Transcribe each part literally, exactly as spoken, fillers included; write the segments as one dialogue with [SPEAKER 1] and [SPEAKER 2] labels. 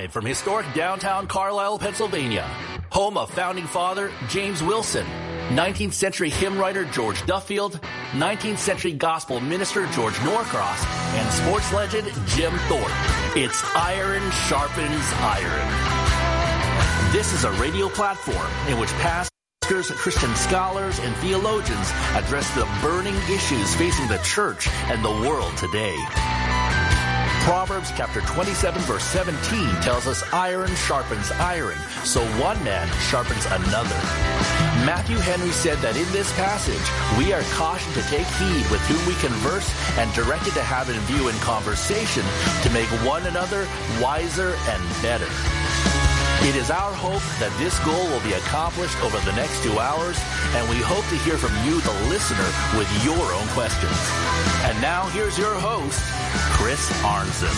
[SPEAKER 1] Live from historic downtown Carlisle, Pennsylvania, home of founding father James Wilson, nineteenth century hymn writer George Duffield, nineteenth century gospel minister George Norcross, and sports legend Jim Thorpe. It's Iron Sharpens Iron. This is a radio platform in which pastors, Christian scholars, and theologians address the burning issues facing the church and the world today. Proverbs chapter twenty-seven verse seventeen tells us iron sharpens iron, so one man sharpens another. Matthew Henry said that in this passage, we are cautioned to take heed with whom we converse and directed to have in view in conversation to make one another wiser and better. It is our hope that this goal will be accomplished over the next two hours, and we hope to hear from you, the listener, with your own questions. And now here's your host, Chris Arnzen.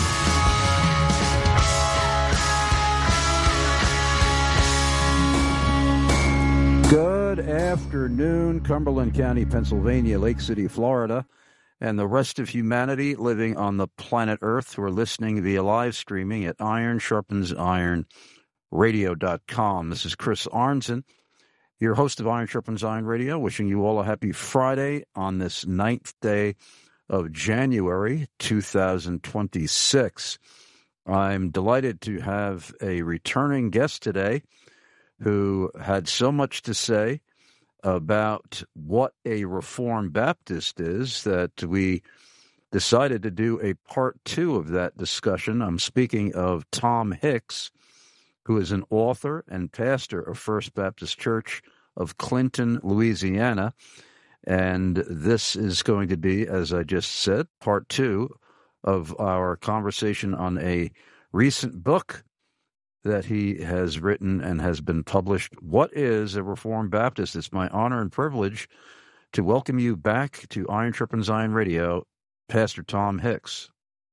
[SPEAKER 2] Good afternoon, Cumberland County, Pennsylvania, Lake City, Florida, and the rest of humanity living on the planet Earth who are listening via live streaming at iron sharpens iron radio dot com. This is Chris Arnzen, your host of Iron Sharpens Iron Radio, wishing you all a happy Friday on this ninth day of January two thousand twenty-six. I'm delighted to have a returning guest today who had so much to say about what a Reformed Baptist is that we decided to do a part two of that discussion. I'm speaking of Tom Hicks, who is an author and pastor of First Baptist Church of Clinton, Louisiana. And this is going to be, as I just said, part two of our conversation on a recent book that he has written and has been published. What is a Reformed Baptist? It's my honor and privilege to welcome you back to Iron Sharpens Iron Radio, Pastor Tom Hicks.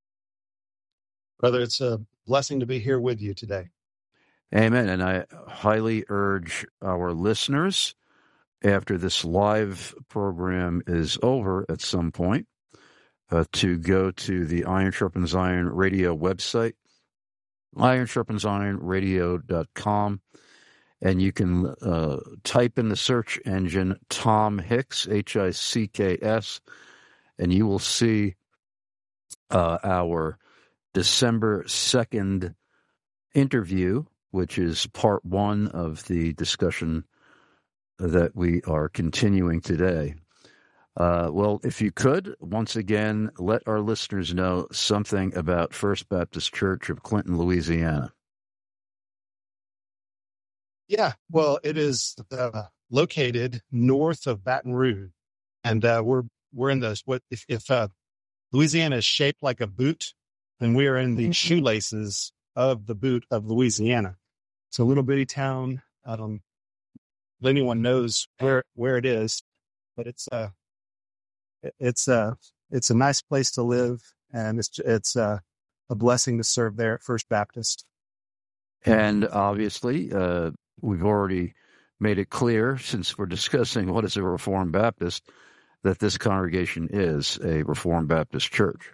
[SPEAKER 3] Brother, it's a blessing to be here with you today.
[SPEAKER 2] Amen. And I highly urge our listeners, after this live program is over at some point, uh, to go to the Iron Sharpens Iron Radio website, iron sharpens iron radio dot com, and you can uh, type in the search engine Tom Hicks, H I C K S, and you will see uh, our December second interview, which is part one of the discussion that we are continuing today. Uh, well, if you could, once again, let our listeners know something about First Baptist Church of Clinton, Louisiana.
[SPEAKER 3] Yeah, well, it is uh, located north of Baton Rouge, and uh, we're we're in the what if, if uh, Louisiana is shaped like a boot, then we are in the shoelaces of the boot of Louisiana. It's a little bitty town. I don't if anyone knows where where it is, but it's uh it's uh it's a nice place to live, and it's it's uh, a blessing to serve there at First Baptist.
[SPEAKER 2] And obviously, uh, we've already made it clear, since we're discussing what is a Reformed Baptist, that this congregation is a Reformed Baptist church.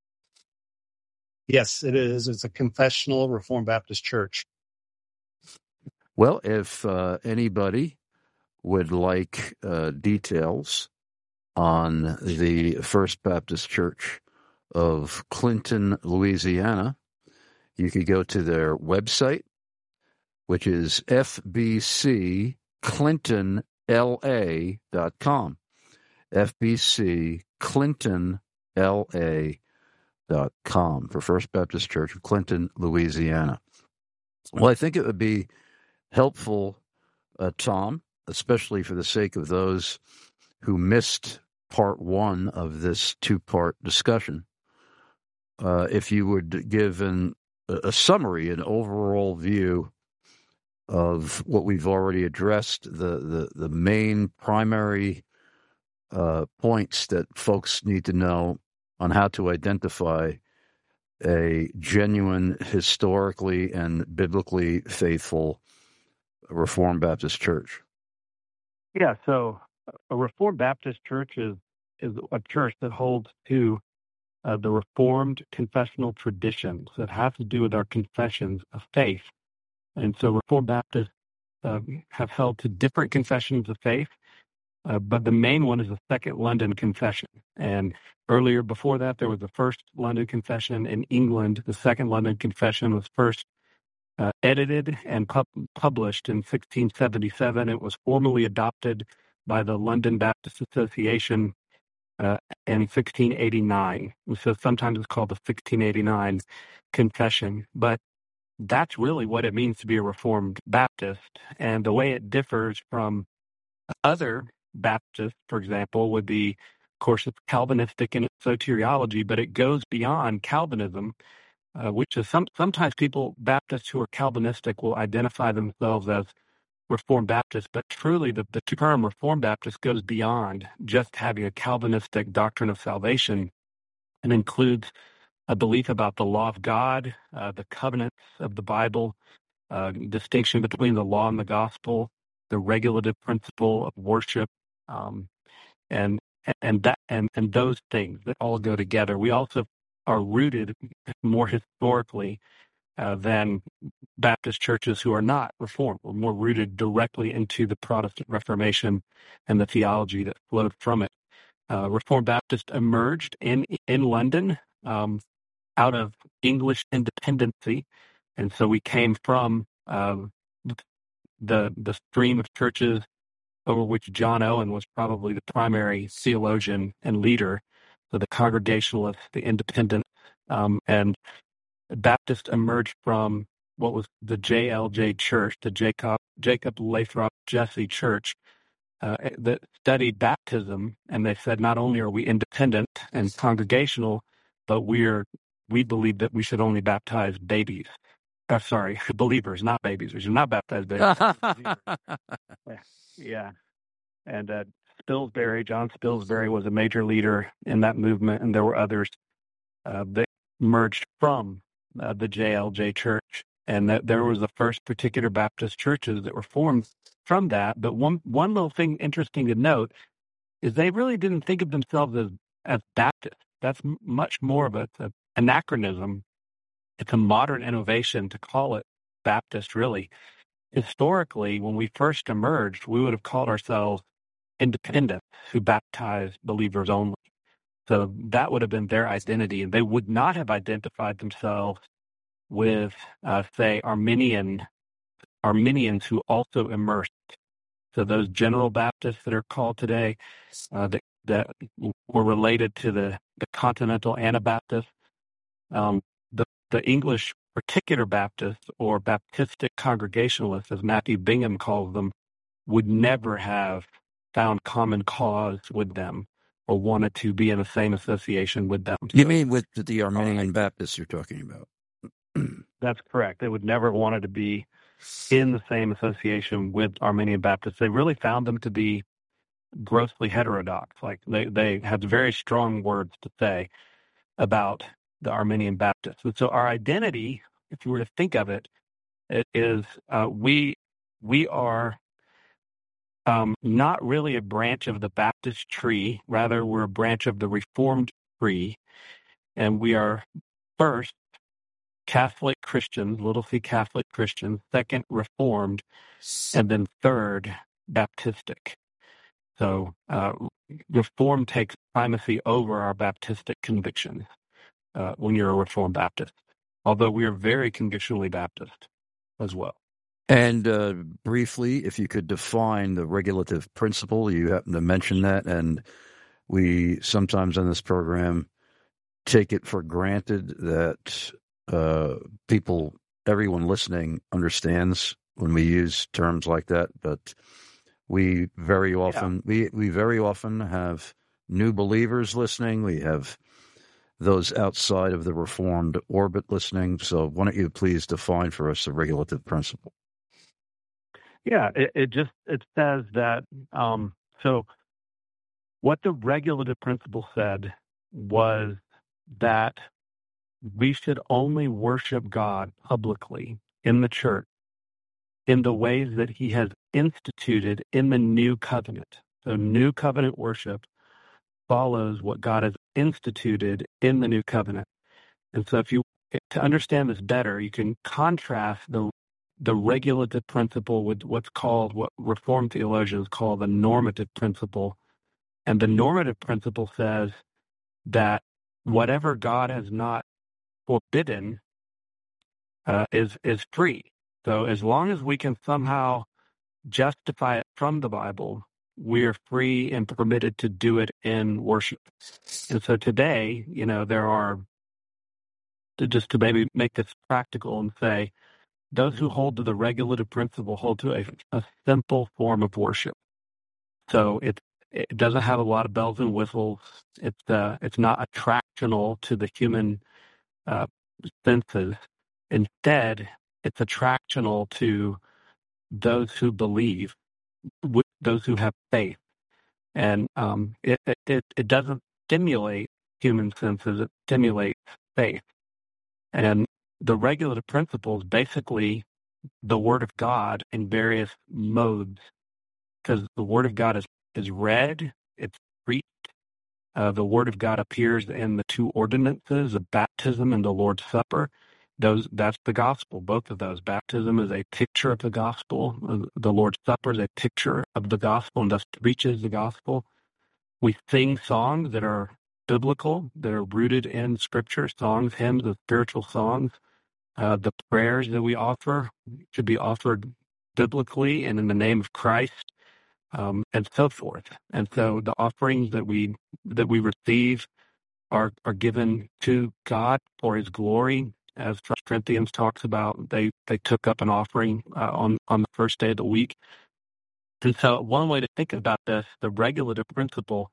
[SPEAKER 3] Yes, it is. It's a confessional Reformed Baptist church.
[SPEAKER 2] Well, if uh, anybody would like uh, details on the First Baptist Church of Clinton, Louisiana, you could go to their website, which is f b c clinton l a dot com. f b c clinton l a dot com for First Baptist Church of Clinton, Louisiana. Well, I think it would be helpful, uh, Tom, especially for the sake of those who missed part one of this two-part discussion, uh, if you would give an, a summary, an overall view of what we've already addressed, the, the, the main primary uh, points that folks need to know on how to identify a genuine, historically and biblically faithful Reformed Baptist church.
[SPEAKER 4] Yeah, so a Reformed Baptist church is is a church that holds to uh, the Reformed confessional traditions that have to do with our confessions of faith. And so Reformed Baptists uh, have held to different confessions of faith, uh, but the main one is the Second London Confession. And earlier, before that, there was the First London Confession in England. The Second London Confession was first uh, edited and pub- published in sixteen seventy-seven. It was formally adopted by the London Baptist Association uh, in sixteen eighty-nine. So sometimes it's called the sixteen eighty-nine Confession. But that's really what it means to be a Reformed Baptist. And the way it differs from other Baptists, for example, would be, of course, it's Calvinistic in its soteriology, but it goes beyond Calvinism, uh, which is some, sometimes people, Baptists who are Calvinistic, will identify themselves as Reformed Baptists, but truly the, the term Reformed Baptist goes beyond just having a Calvinistic doctrine of salvation and includes a belief about the law of God, uh, the covenants of the Bible, uh, distinction between the law and the gospel, the regulative principle of worship, um, and and that and, and those things that all go together. We also are rooted more historically uh, than Baptist churches who are not Reformed. We're more rooted directly into the Protestant Reformation and the theology that flowed from it. Uh, Reformed Baptist emerged in in London um, out of English independency, and so we came from uh, the the stream of churches over which John Owen was probably the primary theologian and leader. So the Congregationalists, the Independents, um, and Baptist emerged from what was the J L J Church, the Jacob Jacob Lathrop Jesse Church, uh, that studied baptism, and they said not only are we independent and congregational, but we're we believe that we should only baptize babies. Uh, sorry, believers, not babies. We should not baptize babies. Yeah, and uh, Spilsbury, John Spilsbury, was a major leader in that movement, and there were others uh, that emerged from uh, the J L J Church, and that there was the first particular Baptist churches that were formed from that. But one one little thing interesting to note is they really didn't think of themselves as as Baptist. That's m- much more of a, a anachronism. It's a modern innovation to call it Baptist. Really, historically, when we first emerged, we would have called ourselves Independents who baptized believers only. So that would have been their identity, and they would not have identified themselves with, uh, say, Arminian Arminians who also immersed. So those General Baptists that are called today, uh, that that were related to the, the Continental Anabaptists, um, the the English Particular Baptists or Baptistic Congregationalists, as Matthew Bingham calls them, would never have found common cause with them or wanted to be in the same association with them.
[SPEAKER 2] You
[SPEAKER 4] So,
[SPEAKER 2] mean with the Armenian
[SPEAKER 4] uh,
[SPEAKER 2] Baptists you're talking about?
[SPEAKER 4] that's correct. They would never wanted to be in the same association with Armenian Baptists. They really found them to be grossly heterodox. Like they, they had very strong words to say about the Armenian Baptists. And so our identity, if you were to think of it, it is uh, we we are um, not really a branch of the Baptist tree. Rather, we're a branch of the Reformed tree, and we are first Catholic Christians, little c Catholic Christians, second Reformed, and then third Baptistic. So uh, Reformed takes primacy over our Baptistic convictions uh, when you're a Reformed Baptist, although we are very conditionally Baptist as well.
[SPEAKER 2] And uh, briefly, if you could define the regulative principle, you happen to mention that, and we sometimes on this program take it for granted that uh, people, everyone listening, understands when we use terms like that, but we very often yeah. we we very often have new believers listening. We have those outside of the Reformed orbit listening. So why don't you please define for us the regulative principle?
[SPEAKER 4] Yeah, it, it just it says that um, so what the regulative principle said was that we should only worship God publicly in the church in the ways that he has instituted in the new covenant. So new covenant worship follows what God has instituted in the new covenant. And so if you, to understand this better, you can contrast the the regulative principle with what's called, what Reformed theologians call the normative principle. And the normative principle says that whatever God has not forbidden uh, is is free. So as long as we can somehow justify it from the Bible, we are free and permitted to do it in worship. And so today, you know, there are, to just to maybe make this practical and say, those who hold to the regulative principle hold to a, a simple form of worship. So it it doesn't have a lot of bells and whistles. It's uh, it's not attractional to the human uh, senses. Instead, it's attractional to those who believe, w- those who have faith, and um, it, it it it doesn't stimulate human senses. It stimulates faith, and the regulative principle is basically the Word of God in various modes, because the Word of God is, is read, it's preached. Uh, the Word of God appears in the two ordinances of baptism and the Lord's Supper. Those That's the gospel, both of those. Baptism is a picture of the gospel. Uh, The Lord's Supper is a picture of the gospel and thus preaches the gospel. We sing songs that are biblical, that are rooted in Scripture, songs, hymns, and spiritual songs. Uh, the prayers that we offer should be offered biblically and in the name of Christ, um, and so forth. And so the offerings that we that we receive are are given to God for His glory, as First Corinthians talks about. They they took up an offering uh, on on the first day of the week. And so one way to think about this, the regulative principle,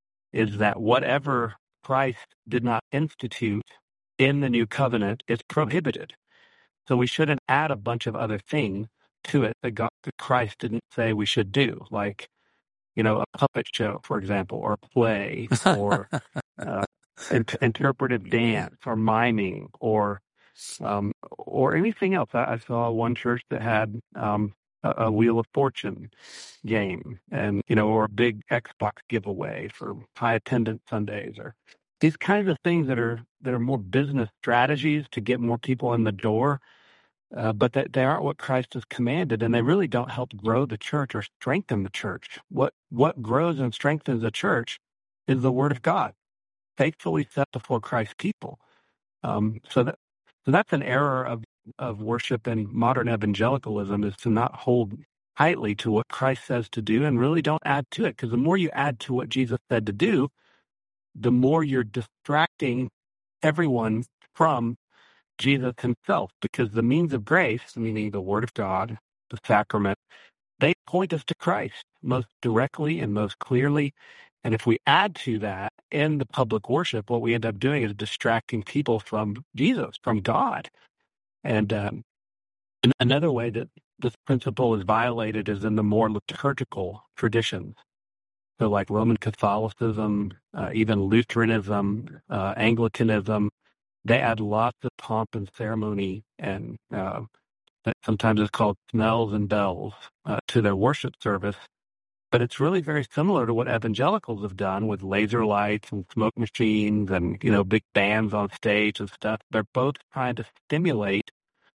[SPEAKER 4] is that whatever Christ did not institute in the new covenant is prohibited. So we shouldn't add a bunch of other things to it that, God, that Christ didn't say we should do, like, you know, a puppet show, for example, or a play, or uh, in- interpretive dance, or miming, or um, or anything else. I, I saw one church that had um, a, a Wheel of Fortune game, and you know, or a big Xbox giveaway for high attendance Sundays, or these kinds of things that are that are more business strategies to get more people in the door. Uh, but that they aren't what Christ has commanded, and they really don't help grow the church or strengthen the church. What what grows and strengthens the church is the Word of God, faithfully set before Christ's people. Um, so that so that's an error of of worship and modern evangelicalism, is to not hold tightly to what Christ says to do and really don't add to it. Because the more you add to what Jesus said to do, the more you're distracting everyone from Jesus himself, because the means of grace, meaning the Word of God, the sacrament, they point us to Christ most directly and most clearly. And if we add to that in the public worship, what we end up doing is distracting people from Jesus, from God. And um, an- another way that this principle is violated is in the more liturgical traditions. So like Roman Catholicism, uh, even Lutheranism, uh, Anglicanism, they add lots of pomp and ceremony, and uh, that sometimes it's called smells and bells uh, to their worship service. But it's really very similar to what evangelicals have done with laser lights and smoke machines and, you know, big bands on stage and stuff. They're both trying to stimulate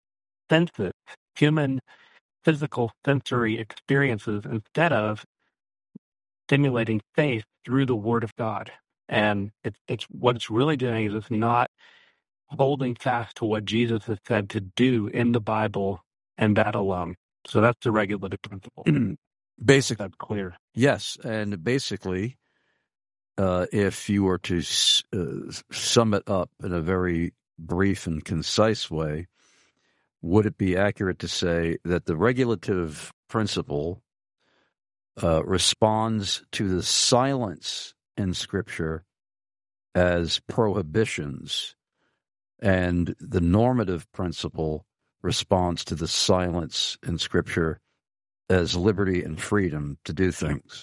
[SPEAKER 4] senses, human physical sensory experiences, instead of stimulating faith through the Word of God. And it's it's what it's really doing is it's not holding fast to what Jesus has said to do in the Bible, and that alone. So that's the regulative principle.
[SPEAKER 2] Basically,
[SPEAKER 4] That's clear.
[SPEAKER 2] yes, and basically, uh, if you were to s- uh, sum it up in a very brief and concise way, would it be accurate to say that the regulative principle uh, responds to the silence in Scripture as prohibitions, and the normative principle responds to the silence in Scripture as liberty and freedom to do things?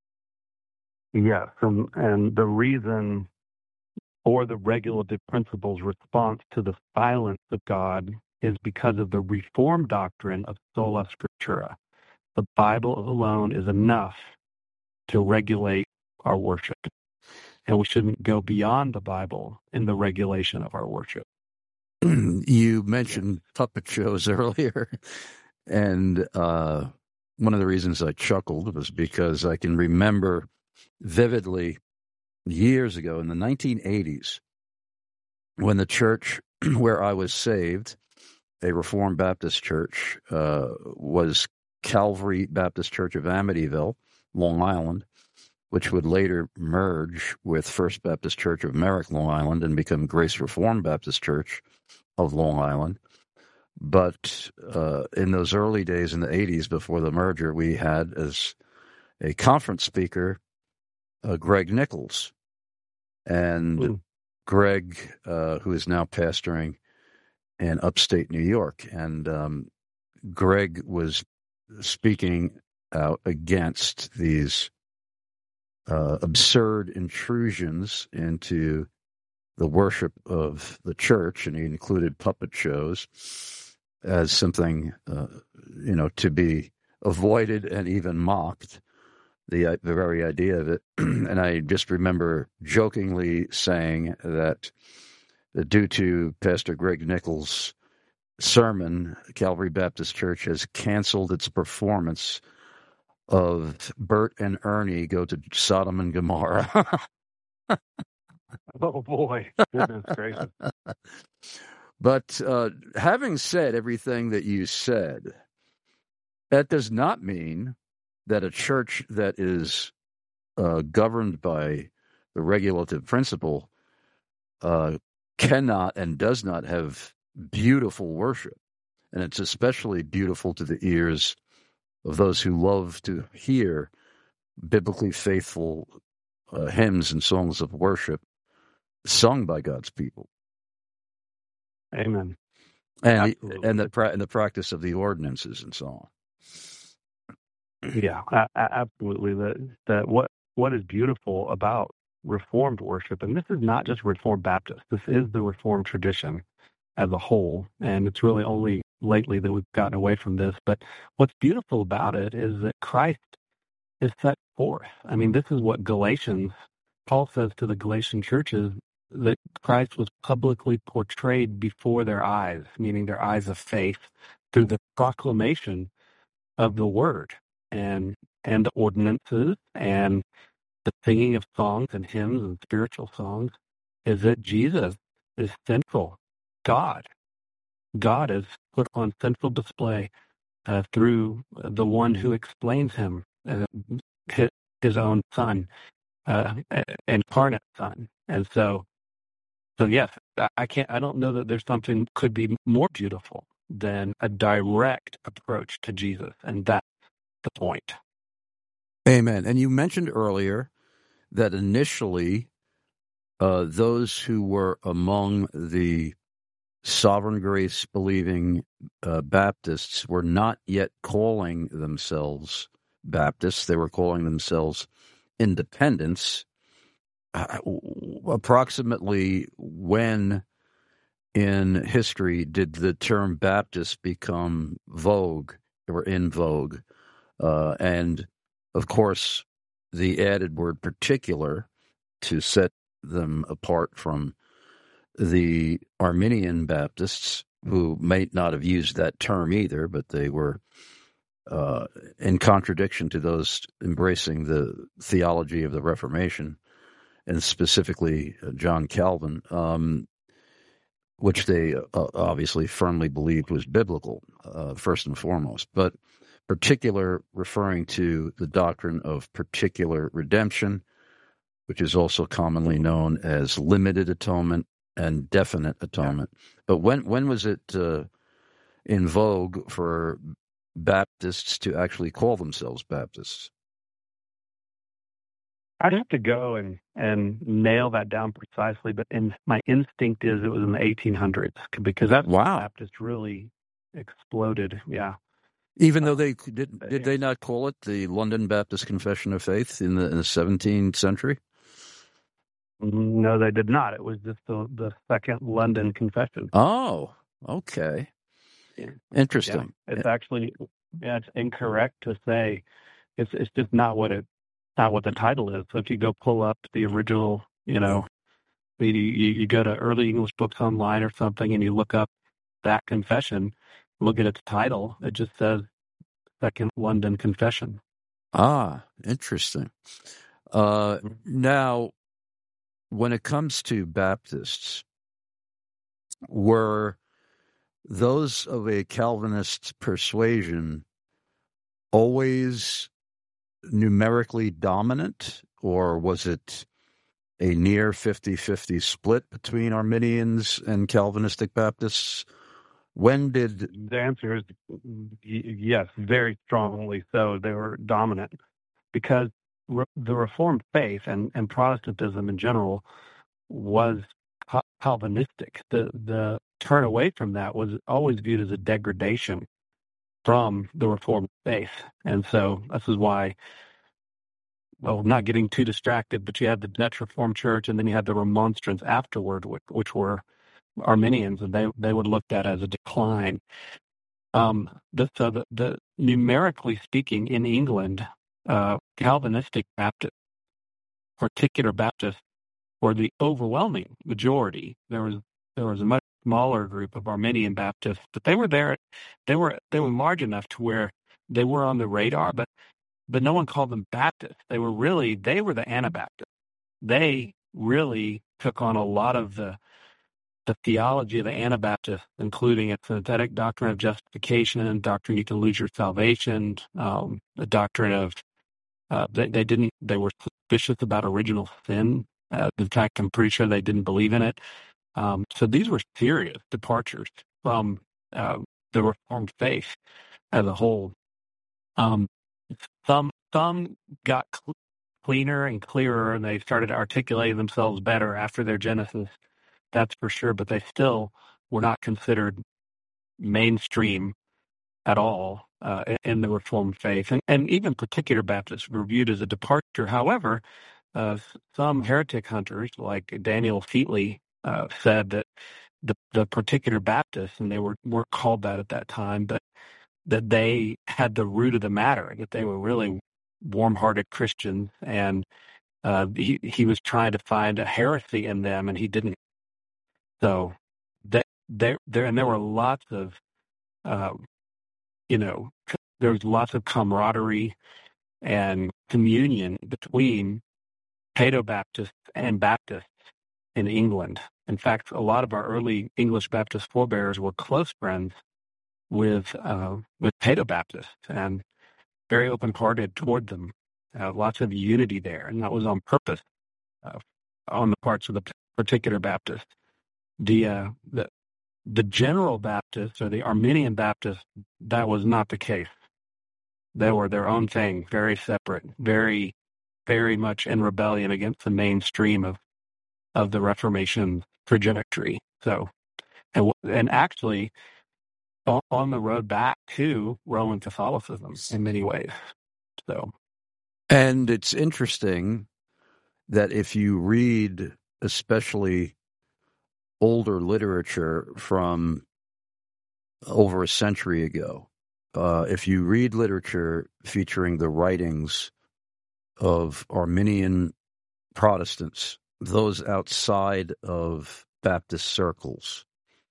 [SPEAKER 4] Yes, and, and the reason for the regulative principle's response to the silence of God is because of the Reformed doctrine of sola scriptura. The Bible alone is enough to regulate our worship. and we shouldn't go beyond the Bible in the regulation of our worship.
[SPEAKER 2] You mentioned puppet shows earlier, and uh, one of the reasons I chuckled was because I can remember vividly years ago in the nineteen eighties when the church where I was saved, a Reformed Baptist church, uh, was Calvary Baptist Church of Amityville, Long Island, which would later merge with First Baptist Church of Merrick, Long Island, and become Grace Reformed Baptist Church of Long Island. But uh, in those early days in the eighties, before the merger, we had as a conference speaker uh, Greg Nichols. And
[SPEAKER 4] Ooh.
[SPEAKER 2] Greg, uh, who is now pastoring in upstate New York. And um, Greg was speaking out against these uh, absurd intrusions into the worship of the church, and he included puppet shows as something, uh, you know, to be avoided and even mocked, the, the very idea of it. And I just remember jokingly saying that due to Pastor Greg Nichols' sermon, Calvary Baptist Church has canceled its performance of Bert and Ernie Go to Sodom and Gomorrah.
[SPEAKER 4] Oh, boy. Goodness gracious.
[SPEAKER 2] But uh, having said everything that you said, that does not mean that a church that is uh, governed by the regulative principle uh, cannot and does not have beautiful worship. And it's especially beautiful to the ears of those who love to hear biblically faithful uh, hymns and songs of worship sung by God's people.
[SPEAKER 4] Amen.
[SPEAKER 2] And and the and the practice of the ordinances and so
[SPEAKER 4] on. Yeah, absolutely. That that what what is beautiful about Reformed worship, and this is not just Reformed Baptist. This is the Reformed tradition as a whole, and it's really only lately that we've gotten away from this. But what's beautiful about it is that Christ is set forth. I mean, this is what Galatians, Paul says to the Galatian churches, that Christ was publicly portrayed before their eyes, meaning their eyes of faith, through the proclamation of the word and and the ordinances and the singing of songs and hymns and spiritual songs, is that Jesus is central. God. God is put on central display uh, through the one who explains him, uh, his, his own son, uh, incarnate son. And so So yes, I can't. I don't know that there's something could be more beautiful than a direct approach to Jesus, and that's the point.
[SPEAKER 2] Amen. And you mentioned earlier that initially, uh, those who were among the sovereign grace believing uh, Baptists were not yet calling themselves Baptists; they were calling themselves Independents. Uh, approximately when in history did the term Baptist become vogue or in vogue? Uh, and, of course, the added word particular to set them apart from the Arminian Baptists, who may not have used that term either, but they were uh, in contradiction to those embracing the theology of the Reformation, and specifically uh, John Calvin, um, which they uh, obviously firmly believed was biblical, uh, first and foremost. But particular referring to the doctrine of particular redemption, which is also commonly known as limited atonement and definite atonement. Yeah. But when when was it uh, in vogue for Baptists to actually call themselves Baptists?
[SPEAKER 4] I'd have to go and, and nail that down precisely, but in, my instinct is it was in the eighteen hundreds, because that's
[SPEAKER 2] wow.
[SPEAKER 4] when Baptist really exploded. Yeah.
[SPEAKER 2] Even though they did, did they not call it the London Baptist Confession of Faith in the, in the seventeenth century?
[SPEAKER 4] No, they did not. It was just the, the Second London Confession.
[SPEAKER 2] Oh, okay.
[SPEAKER 4] Yeah.
[SPEAKER 2] Interesting.
[SPEAKER 4] Yeah. It's actually, yeah, it's incorrect to say it's it's just not what it not what the title is. So if you go pull up the original You know, you, you, you go to Early English Books Online or something and you look up that confession, look at its title, it just says Second London Confession.
[SPEAKER 2] Ah, interesting. Uh, now, when it comes to Baptists, were those of a Calvinist persuasion always numerically dominant, or was it a near fifty-fifty split between Arminians and Calvinistic Baptists? When did...
[SPEAKER 4] The answer is yes, very strongly so. They were dominant because re- the Reformed faith and, and Protestantism in general was Calvinistic. The the turn away from that was always viewed as a degradation from the Reformed faith. And so this is why, well, not getting too distracted, but you had the Dutch Reformed Church and then you had the Remonstrants afterward, which, which were Arminians, and they, they would look at as a decline. Um, the, so the, the numerically speaking, in England, uh, Calvinistic Baptist, particular Baptists, were the overwhelming majority. There was there was a much smaller group of Arminian Baptists, but they were there. They were they were large enough to where they were on the radar, but but no one called them Baptists. They were really they were the Anabaptists. They really took on a lot of the the theology of the Anabaptists, including a synthetic doctrine of justification and doctrine you can lose your salvation, um, the doctrine of uh, they, they didn't they were suspicious about original sin. Uh, in fact, I'm pretty sure they didn't believe in it. Um, so these were serious departures from uh, the Reformed faith as a whole. Um, some some got cl- cleaner and clearer, and they started articulating themselves better after their genesis. That's for sure, but they still were not considered mainstream at all uh, in the Reformed faith. And, and even particular Baptists were viewed as a departure. However, uh, some heretic hunters, like Daniel Featley, uh, said that the, the particular Baptists, and they were, weren't called that at that time, but that they had the root of the matter, that they were really warm-hearted Christians, and uh, he, he was trying to find a heresy in them, and he didn't. So that there, there, and there were lots of, uh, you know, there was lots of camaraderie and communion between Paedo-Baptists and Baptists in England. In fact, a lot of our early English Baptist forebears were close friends with uh, with Paedo-Baptists and very open-hearted toward them. Uh, lots of unity there, and that was on purpose uh, on the parts of the particular Baptists. The, uh, the the general Baptists or the Arminian Baptists, that was not the case. They were their own thing, very separate, very, very much in rebellion against the mainstream of, of the Reformation trajectory. So, and and actually, on, on the road back to Roman Catholicism in many ways. So,
[SPEAKER 2] and it's interesting that if you read, especially older literature from over a century ago, uh, if you read literature featuring the writings of Arminian Protestants, those outside of Baptist circles,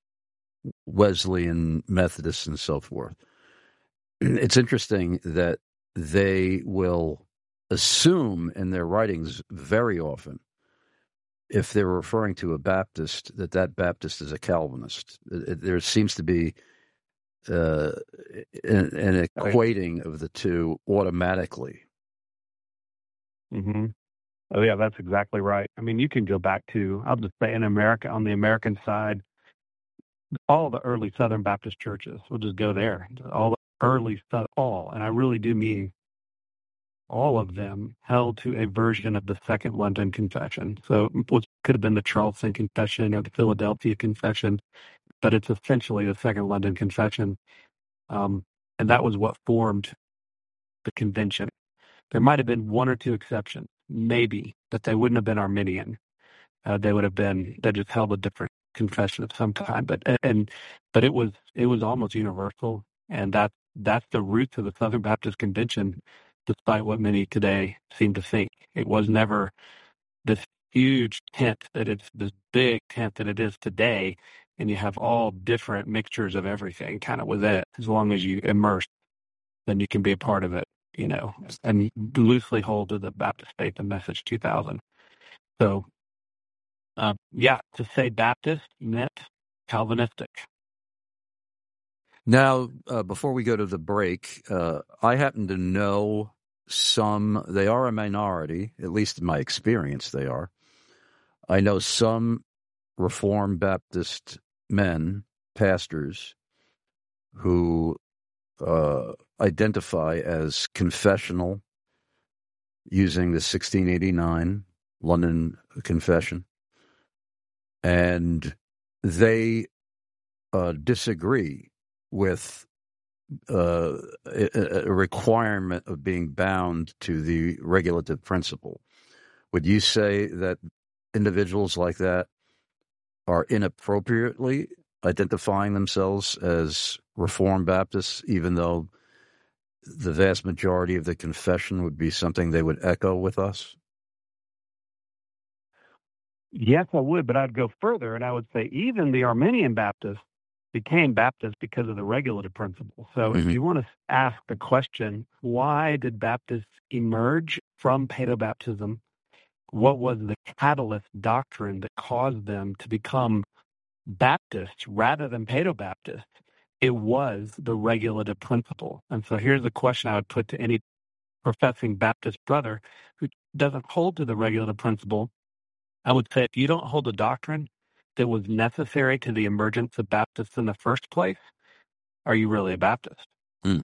[SPEAKER 2] Wesleyan, Methodists, and so forth, it's interesting that they will assume in their writings very often, if they're referring to a Baptist, that that Baptist is a Calvinist. It, it, there seems to be uh, an, an equating of the two automatically.
[SPEAKER 4] mm-hmm. Oh yeah, that's exactly right. I mean, you can go back to, I'll just say in America, on the American side, all the early Southern Baptist churches, we'll just go there, all the early, all, and I really do mean all of them, held to a version of the Second London Confession. So it could have been the Charleston Confession or the Philadelphia Confession, but it's essentially the Second London Confession. Um, and that was what formed the convention. There might have been one or two exceptions, maybe, but they wouldn't have been Arminian. Uh, they would have been, they just held a different confession of some kind. But and but it was it was almost universal, and that that's the roots of the Southern Baptist Convention, despite what many today seem to think. It was never this huge tent that it's this big tent that it is today, and you have all different mixtures of everything kind of with it. As long as you immerse, then you can be a part of it, you know, and loosely hold to the Baptist Faith and Message two thousand. So, uh, yeah, to say Baptist meant Calvinistic.
[SPEAKER 2] Now, uh, before we go to the break, uh, I happen to know some, they are a minority, at least in my experience they are. I know some Reformed Baptist men, pastors, who uh, identify as confessional using the sixteen eighty-nine London Confession, and they uh, disagree with uh, a, a requirement of being bound to the regulative principle. Would you say that individuals like that are inappropriately identifying themselves as Reformed Baptists, even though the vast majority of the confession would be something they would echo with us?
[SPEAKER 4] Yes, I would, but I'd go further, and I would say even the Arminian Baptists became Baptists because of the regulative principle. So mm-hmm. if you want to ask the question, why did Baptists emerge from paedobaptism? What was the catalyst doctrine that caused them to become Baptists rather than paedobaptists? It was the regulative principle. And so here's the question I would put to any professing Baptist brother who doesn't hold to the regulative principle. I would say if you don't hold a doctrine that was necessary to the emergence of Baptists in the first place, are you really a Baptist?
[SPEAKER 2] Mm.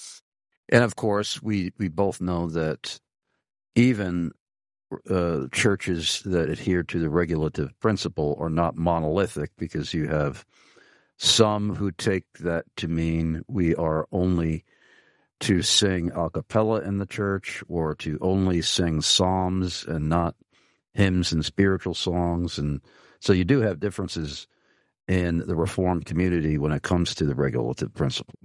[SPEAKER 2] And of course, we, we both know that even uh, churches that adhere to the regulative principle are not monolithic, because you have some who take that to mean we are only to sing a cappella in the church, or to only sing psalms and not hymns and spiritual songs. And so you do have differences in the Reformed community when it comes to the regulative principle.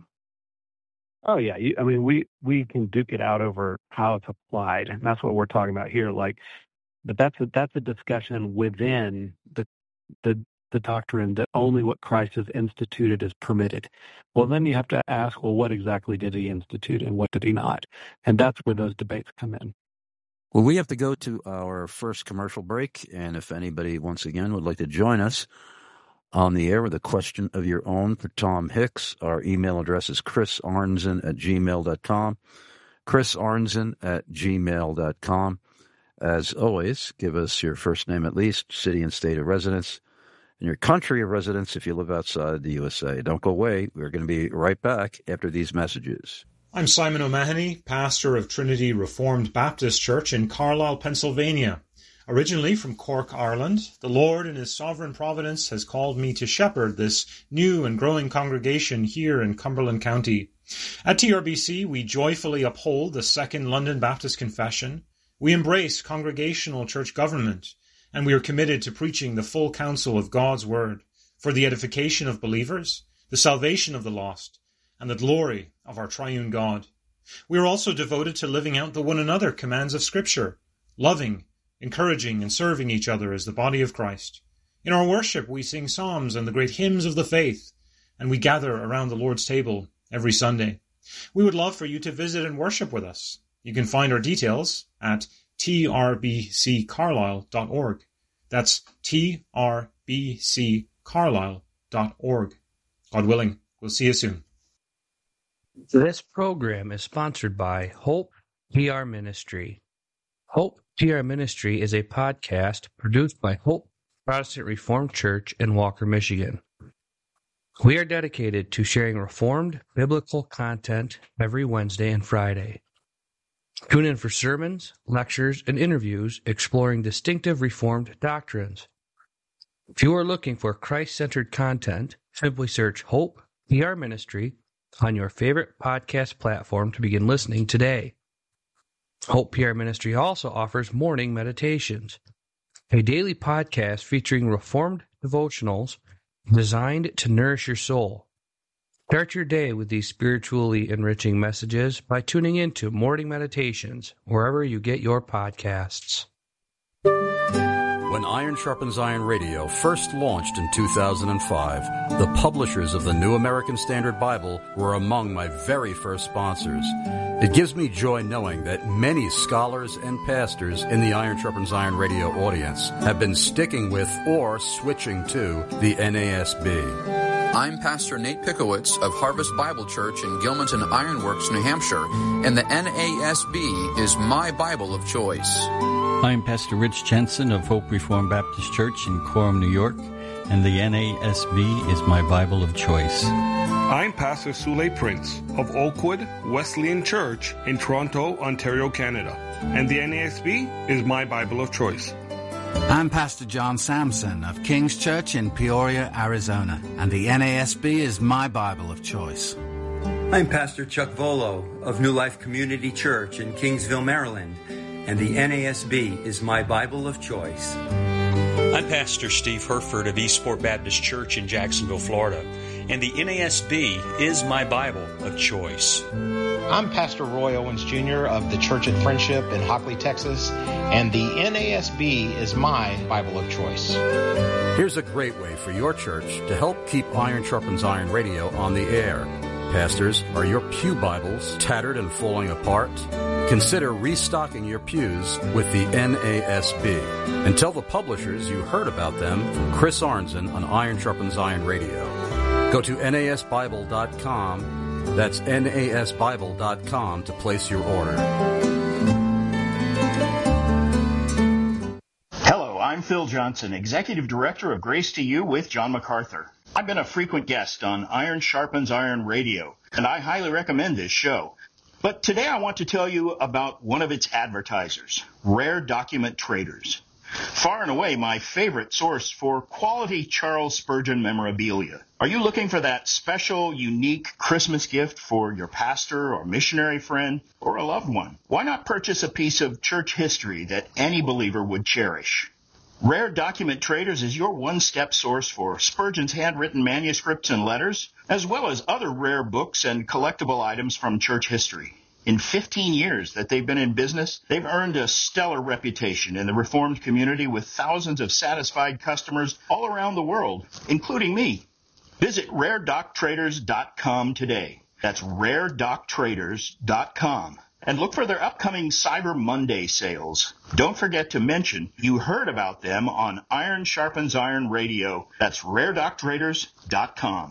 [SPEAKER 4] Oh, yeah. You, I mean, we, we can duke it out over how it's applied, and that's what we're talking about here. Like, but that's a, that's a discussion within the, the, the doctrine that only what Christ has instituted is permitted. Well, then you have to ask, well, what exactly did he institute and what did he not? And that's where those debates come in.
[SPEAKER 2] Well, we have to go to our first commercial break, and if anybody, once again, would like to join us on the air with a question of your own for Tom Hicks, our email address is chris arnzen at gmail dot com, chris arnzen at gmail dot com. As always, give us your first name at least, city and state of residence, and your country of residence if you live outside the U S A. Don't go away. We're going to be right back after these messages.
[SPEAKER 5] I'm Simon O'Mahony, pastor of Trinity Reformed Baptist Church in Carlisle, Pennsylvania. Originally from Cork, Ireland, the Lord in His sovereign providence has called me to shepherd this new and growing congregation here in Cumberland County. At T R B C, we joyfully uphold the Second London Baptist Confession. We embrace congregational church government, and we are committed to preaching the full counsel of God's Word for the edification of believers, the salvation of the lost, and the glory of our triune God. We are also devoted to living out the one another commands of Scripture, loving, encouraging, and serving each other as the body of Christ. In our worship, we sing psalms and the great hymns of the faith, and we gather around the Lord's table every Sunday. We would love for you to visit and worship with us. You can find our details at t r b c carlisle dot org. That's t r b c carlisle dot org. God willing, we'll see you soon.
[SPEAKER 6] This program is sponsored by Hope P R Ministry. Hope P R Ministry is a podcast produced by Hope Protestant Reformed Church in Walker, Michigan. We are dedicated to sharing Reformed biblical content every Wednesday and Friday. Tune in for sermons, lectures, and interviews exploring distinctive Reformed doctrines. If you are looking for Christ-centered content, simply search Hope P R Ministry on your favorite podcast platform to begin listening today. Hope P R Ministry also offers morning meditations, a daily podcast featuring Reformed devotionals designed to nourish your soul. Start your day with these spiritually enriching messages by tuning into Morning Meditations wherever you get your podcasts.
[SPEAKER 2] When Iron Sharpens Iron Radio first launched in two thousand five, the publishers of the New American Standard Bible were among my very first sponsors. It gives me joy knowing that many scholars and pastors in the Iron Sharpens Iron Radio audience have been sticking with or switching to the N A S B.
[SPEAKER 7] I'm Pastor Nate Pickowitz of Harvest Bible Church in Gilmanton Ironworks, New Hampshire, and the N A S B is my Bible of choice.
[SPEAKER 8] I'm Pastor Rich Jensen of Hope Reformed Baptist Church in Coram, New York, and the N A S B is my Bible of choice.
[SPEAKER 9] I'm Pastor Sule Prince of Oakwood Wesleyan Church in Toronto, Ontario, Canada, and the N A S B is my Bible of choice.
[SPEAKER 10] I'm Pastor John Sampson of King's Church in Peoria, Arizona, and the N A S B is my Bible of choice.
[SPEAKER 11] I'm Pastor Chuck Volo of New Life Community Church in Kingsville, Maryland, and the N A S B is my Bible of choice.
[SPEAKER 12] I'm Pastor Steve Herford of Eastport Baptist Church in Jacksonville, Florida, and the N A S B is my Bible of choice.
[SPEAKER 13] I'm Pastor Roy Owens Junior of the Church at Friendship in Hockley, Texas, and the N A S B is my Bible of choice.
[SPEAKER 2] Here's a great way for your church to help keep Iron Sharpens Iron Radio on the air. Pastors, are your pew Bibles tattered and falling apart? Consider restocking your pews with the N A S B. And tell the publishers you heard about them from Chris Arnzen on Iron Sharpens Iron Radio. Go to N A S Bible dot com. That's N A S Bible dot com to place your order.
[SPEAKER 14] Hello, I'm Phil Johnson, Executive Director of Grace to You with John MacArthur. I've been a frequent guest on Iron Sharpens Iron Radio, and I highly recommend this show. But today I want to tell you about one of its advertisers, Rare Document Traders. Far and away my favorite source for quality Charles Spurgeon memorabilia. Are you looking for that special, unique Christmas gift for your pastor or missionary friend or a loved one? Why not purchase a piece of church history that any believer would cherish? Rare Document Traders is your one-step source for Spurgeon's handwritten manuscripts and letters, as well as other rare books and collectible items from church history. In fifteen years that they've been in business, they've earned a stellar reputation in the Reformed community with thousands of satisfied customers all around the world, including me. Visit rare doc traders dot com today. That's rare doc traders dot com. And look for their upcoming Cyber Monday sales. Don't forget to mention you heard about them on Iron Sharpens Iron Radio. That's rare doc traders dot com.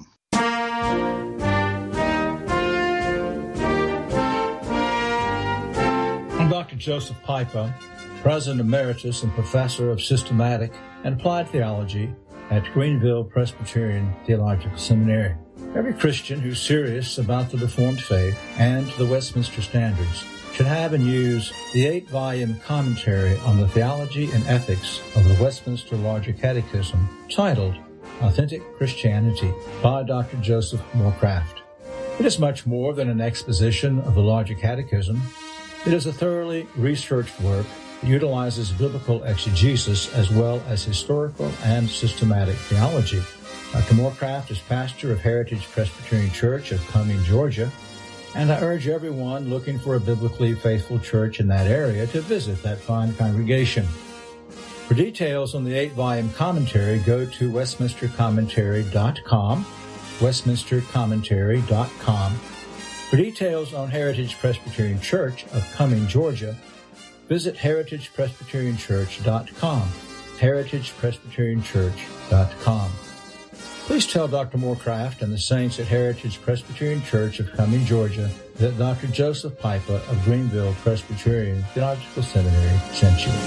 [SPEAKER 15] I'm Doctor Joseph Pipa, President Emeritus and Professor of Systematic and Applied Theology at Greenville Presbyterian Theological Seminary. Every Christian who's serious about the Reformed faith and the Westminster Standards should have and use the eight-volume commentary on the theology and ethics of the Westminster Larger Catechism titled Authentic Christianity by Doctor Joseph Moorcraft. It is much more than an exposition of the Larger Catechism. It is a thoroughly researched work that utilizes biblical exegesis as well as historical and systematic theology. Doctor Moorcraft is pastor of Heritage Presbyterian Church of Cumming, Georgia, and I urge everyone looking for a biblically faithful church in that area to visit that fine congregation. For details on the eight-volume commentary, go to westminster commentary dot com, westminster commentary dot com. For details on Heritage Presbyterian Church of Cumming, Georgia, visit heritage presbyterian church dot com, heritage presbyterian church dot com. Please tell Doctor Moorcraft and the saints at Heritage Presbyterian Church of Cumming, Georgia, that Doctor Joseph Pipa of Greenville Presbyterian Theological Seminary sent you.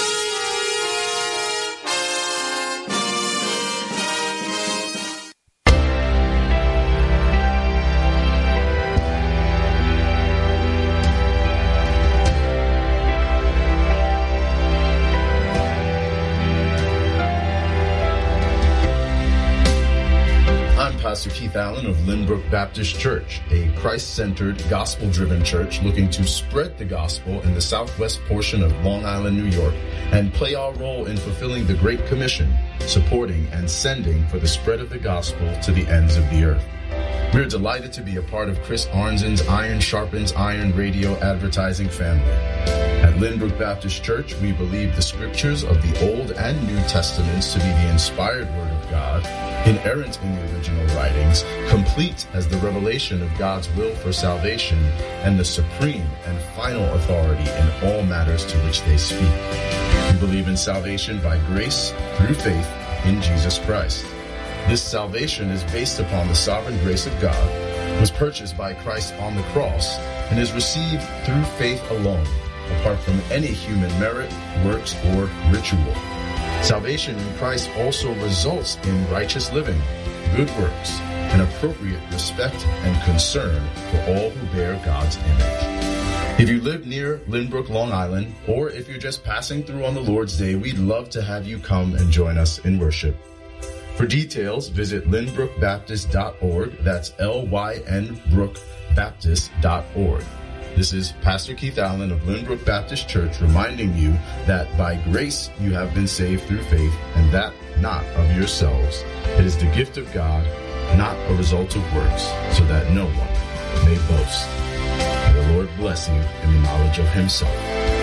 [SPEAKER 16] Pastor Keith Allen of Lynbrook Baptist Church, a Christ-centered, gospel-driven church looking to spread the gospel in the southwest portion of Long Island, New York, and play our role in fulfilling the Great Commission, supporting and sending for the spread of the gospel to the ends of the earth. We're delighted to be a part of Chris Arnzen's Iron Sharpens Iron radio advertising family. At Lynbrook Baptist Church, we believe the scriptures of the Old and New Testaments to be the inspired Word of God, inerrant in the original writings, complete as the revelation of God's will for salvation, and the supreme and final authority in all matters to which they speak. We believe in salvation by grace through faith in Jesus Christ. This salvation is based upon the sovereign grace of God, was purchased by Christ on the cross, and is received through faith alone, apart from any human merit, works, or ritual. Salvation in Christ also results in righteous living, good works, and appropriate respect and concern for all who bear God's image. If you live near Lynbrook, Long Island, or if you're just passing through on the Lord's Day, we'd love to have you come and join us in worship. For details, visit lynbrook baptist dot org. That's L Y N brook baptist dot org. This is Pastor Keith Allen of Lynbrook Baptist Church reminding you that by grace you have been saved through faith, and that not of yourselves. It is the gift of God, not a result of works, so that no one may boast. May the Lord bless you in the knowledge of himself.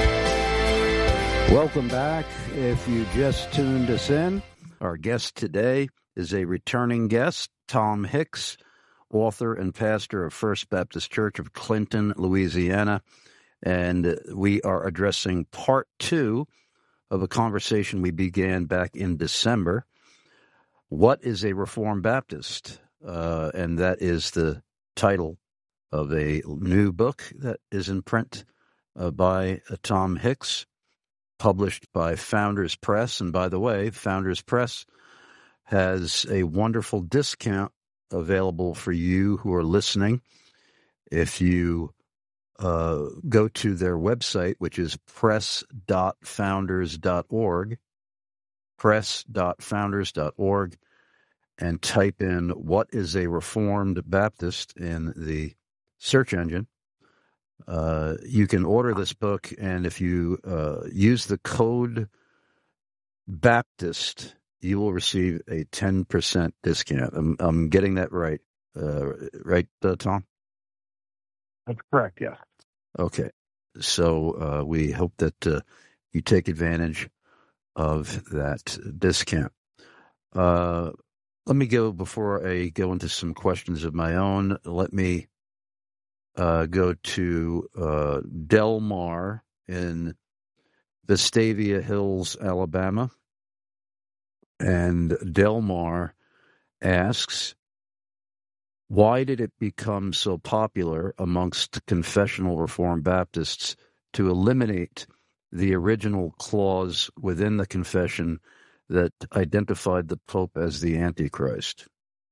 [SPEAKER 2] Welcome back. If you just tuned us in, our guest today is a returning guest, Tom Hicks, author and pastor of First Baptist Church of Clinton, Louisiana. And we are addressing part two of a conversation we began back in December. What is a Reformed Baptist? Uh, and that is the title of a new book that is in print uh, by uh, Tom Hicks, published by Founders Press. And by the way, Founders Press has a wonderful discount available for you who are listening. If you uh, go to their website, which is press dot founders dot org, press dot founders dot org, and type in "What is a Reformed Baptist" in the search engine, Uh, you can order this book, and if you uh, use the code Baptist, you will receive a ten percent discount. I'm, I'm getting that right, uh, right, uh, Tom?
[SPEAKER 4] That's correct, yes.
[SPEAKER 2] Okay. So uh, we hope that uh, you take advantage of that discount. Uh, let me go, before I go into some questions of my own, let me Uh, go to uh, Del Mar in Vestavia Hills, Alabama. And Del Mar asks, why did it become so popular amongst confessional Reformed Baptists to eliminate the original clause within the confession that identified the Pope as the Antichrist?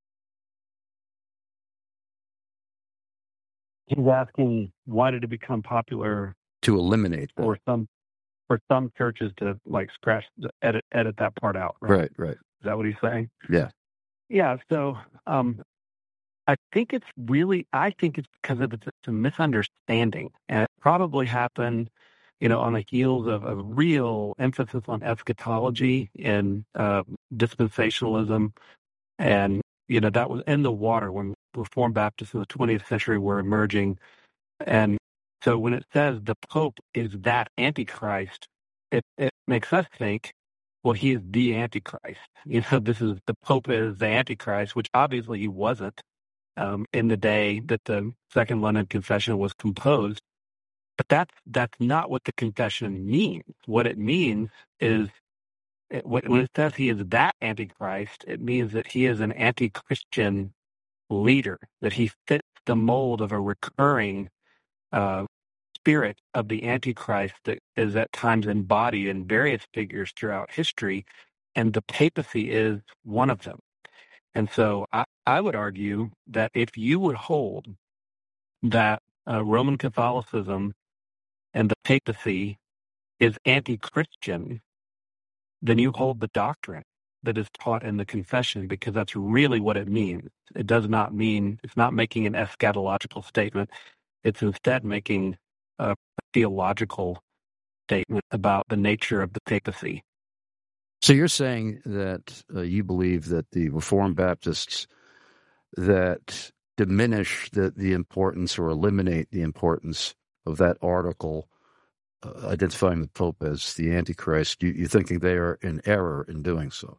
[SPEAKER 4] He's asking, why did it become popular
[SPEAKER 2] to eliminate that?
[SPEAKER 4] for some for some churches to like scratch edit edit that part out? Right,
[SPEAKER 2] right. right.
[SPEAKER 4] Is that what he's saying?
[SPEAKER 2] Yeah,
[SPEAKER 4] yeah. So um, I think it's really, I think it's because of it's a misunderstanding, and it probably happened, you know, on the heels of a real emphasis on eschatology and uh, dispensationalism, and you know that was in the water when Reformed Baptists in the twentieth century were emerging. And so when it says the Pope is that Antichrist, it, it makes us think, well, he is the Antichrist. You know, this is the Pope is the Antichrist, which obviously he wasn't um, in the day that the Second London Confession was composed. But that's, that's not what the confession means. What it means is, it, when it says he is that Antichrist, it means that he is an anti-Christian leader, that he fits the mold of a recurring uh, spirit of the Antichrist that is at times embodied in various figures throughout history, and the papacy is one of them. And so I, I would argue that if you would hold that uh, Roman Catholicism and the papacy is anti-Christian, then you hold the doctrine that is taught in the confession, because that's really what it means. It does not mean, it's not making an eschatological statement. It's instead making a theological statement about the nature of the papacy.
[SPEAKER 2] So you're saying that uh, you believe that the Reformed Baptists that diminish the, the importance or eliminate the importance of that article uh, identifying the Pope as the Antichrist, you, you're thinking they are in error in doing so.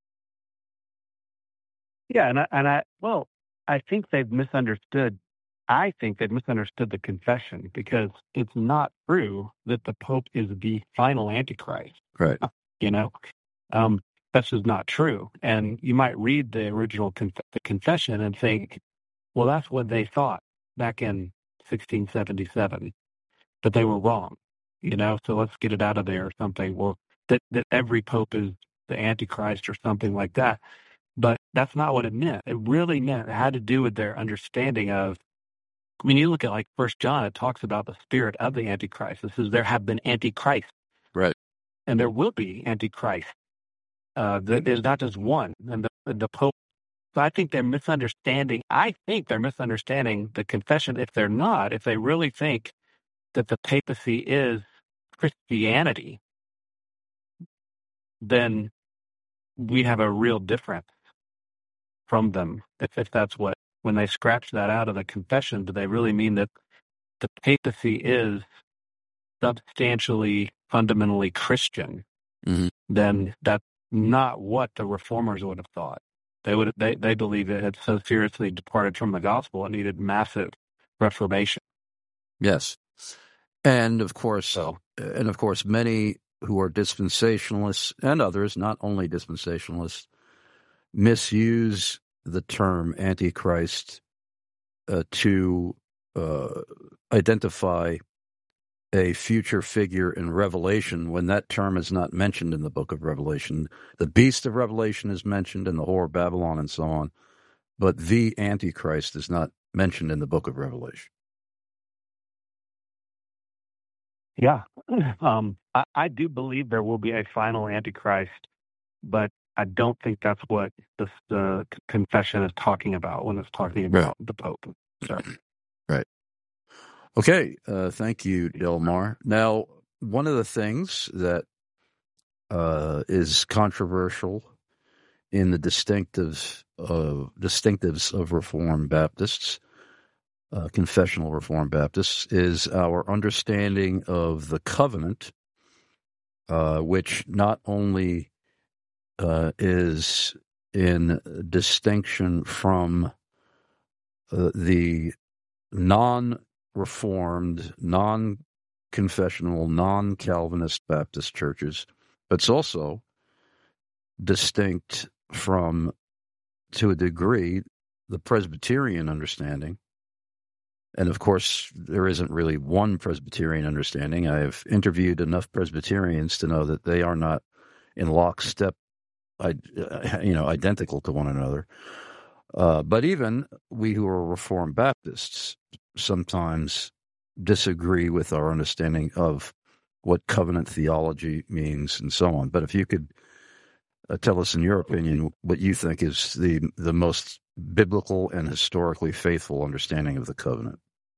[SPEAKER 4] Yeah, and I, and I well, I think they've misunderstood. I think they've misunderstood the confession, because it's not true that the Pope is the final Antichrist.
[SPEAKER 2] Right.
[SPEAKER 4] You know, um, that's just not true. And you might read the original conf- the confession and think, well, that's what they thought back in sixteen seventy-seven, but they were wrong. You know, so let's get it out of there or something. Well, that that every Pope is the Antichrist or something like that. But that's not what it meant. It really meant it had to do with their understanding of, I mean, you look at like First John, it talks about the spirit of the Antichrist. It says there have been Antichrists.
[SPEAKER 2] Right.
[SPEAKER 4] And there will be Antichrist. Uh, there's not just one. And the, the Pope, so I think they're misunderstanding, I think they're misunderstanding the confession. If they're not, if they really think that the papacy is Christianity, then we have a real difference from them, if, if that's what, when they scratch that out of the confession, do they really mean that the papacy is substantially, fundamentally Christian?
[SPEAKER 2] Mm-hmm.
[SPEAKER 4] Then that's not what the reformers would have thought. They would they they believe it had so seriously departed from the gospel, it needed massive reformation.
[SPEAKER 2] Yes, and of course, so. and of course, many who are dispensationalists and others, not only dispensationalists, misuse the term Antichrist uh, to uh, identify a future figure in Revelation when that term is not mentioned in the book of Revelation. The beast of Revelation is mentioned in the whore of Babylon and so on, but the Antichrist is not mentioned in the book of Revelation.
[SPEAKER 4] Yeah, um, I, I do believe there will be a final Antichrist, but I don't think that's what this the confession is talking about when it's talking about right. the Pope. So.
[SPEAKER 2] Right. Okay. Uh, thank you, Delmar. Now, one of the things that uh, is controversial in the distinctives of distinctives of Reformed Baptists, uh, confessional Reformed Baptists, is our understanding of the covenant, uh, which not only Uh, is in distinction from uh, the non-Reformed, non-confessional, non-Calvinist Baptist churches, but it's also distinct from, to a degree, the Presbyterian understanding. And of course, there isn't really one Presbyterian understanding. I have interviewed enough Presbyterians to know that they are not in lockstep, you know, identical to one another. Uh, but even we who are Reformed Baptists sometimes disagree with our understanding of what covenant theology means and so on. But if you could uh, tell us, in your opinion, what you think is the the most biblical and historically faithful understanding of the covenant.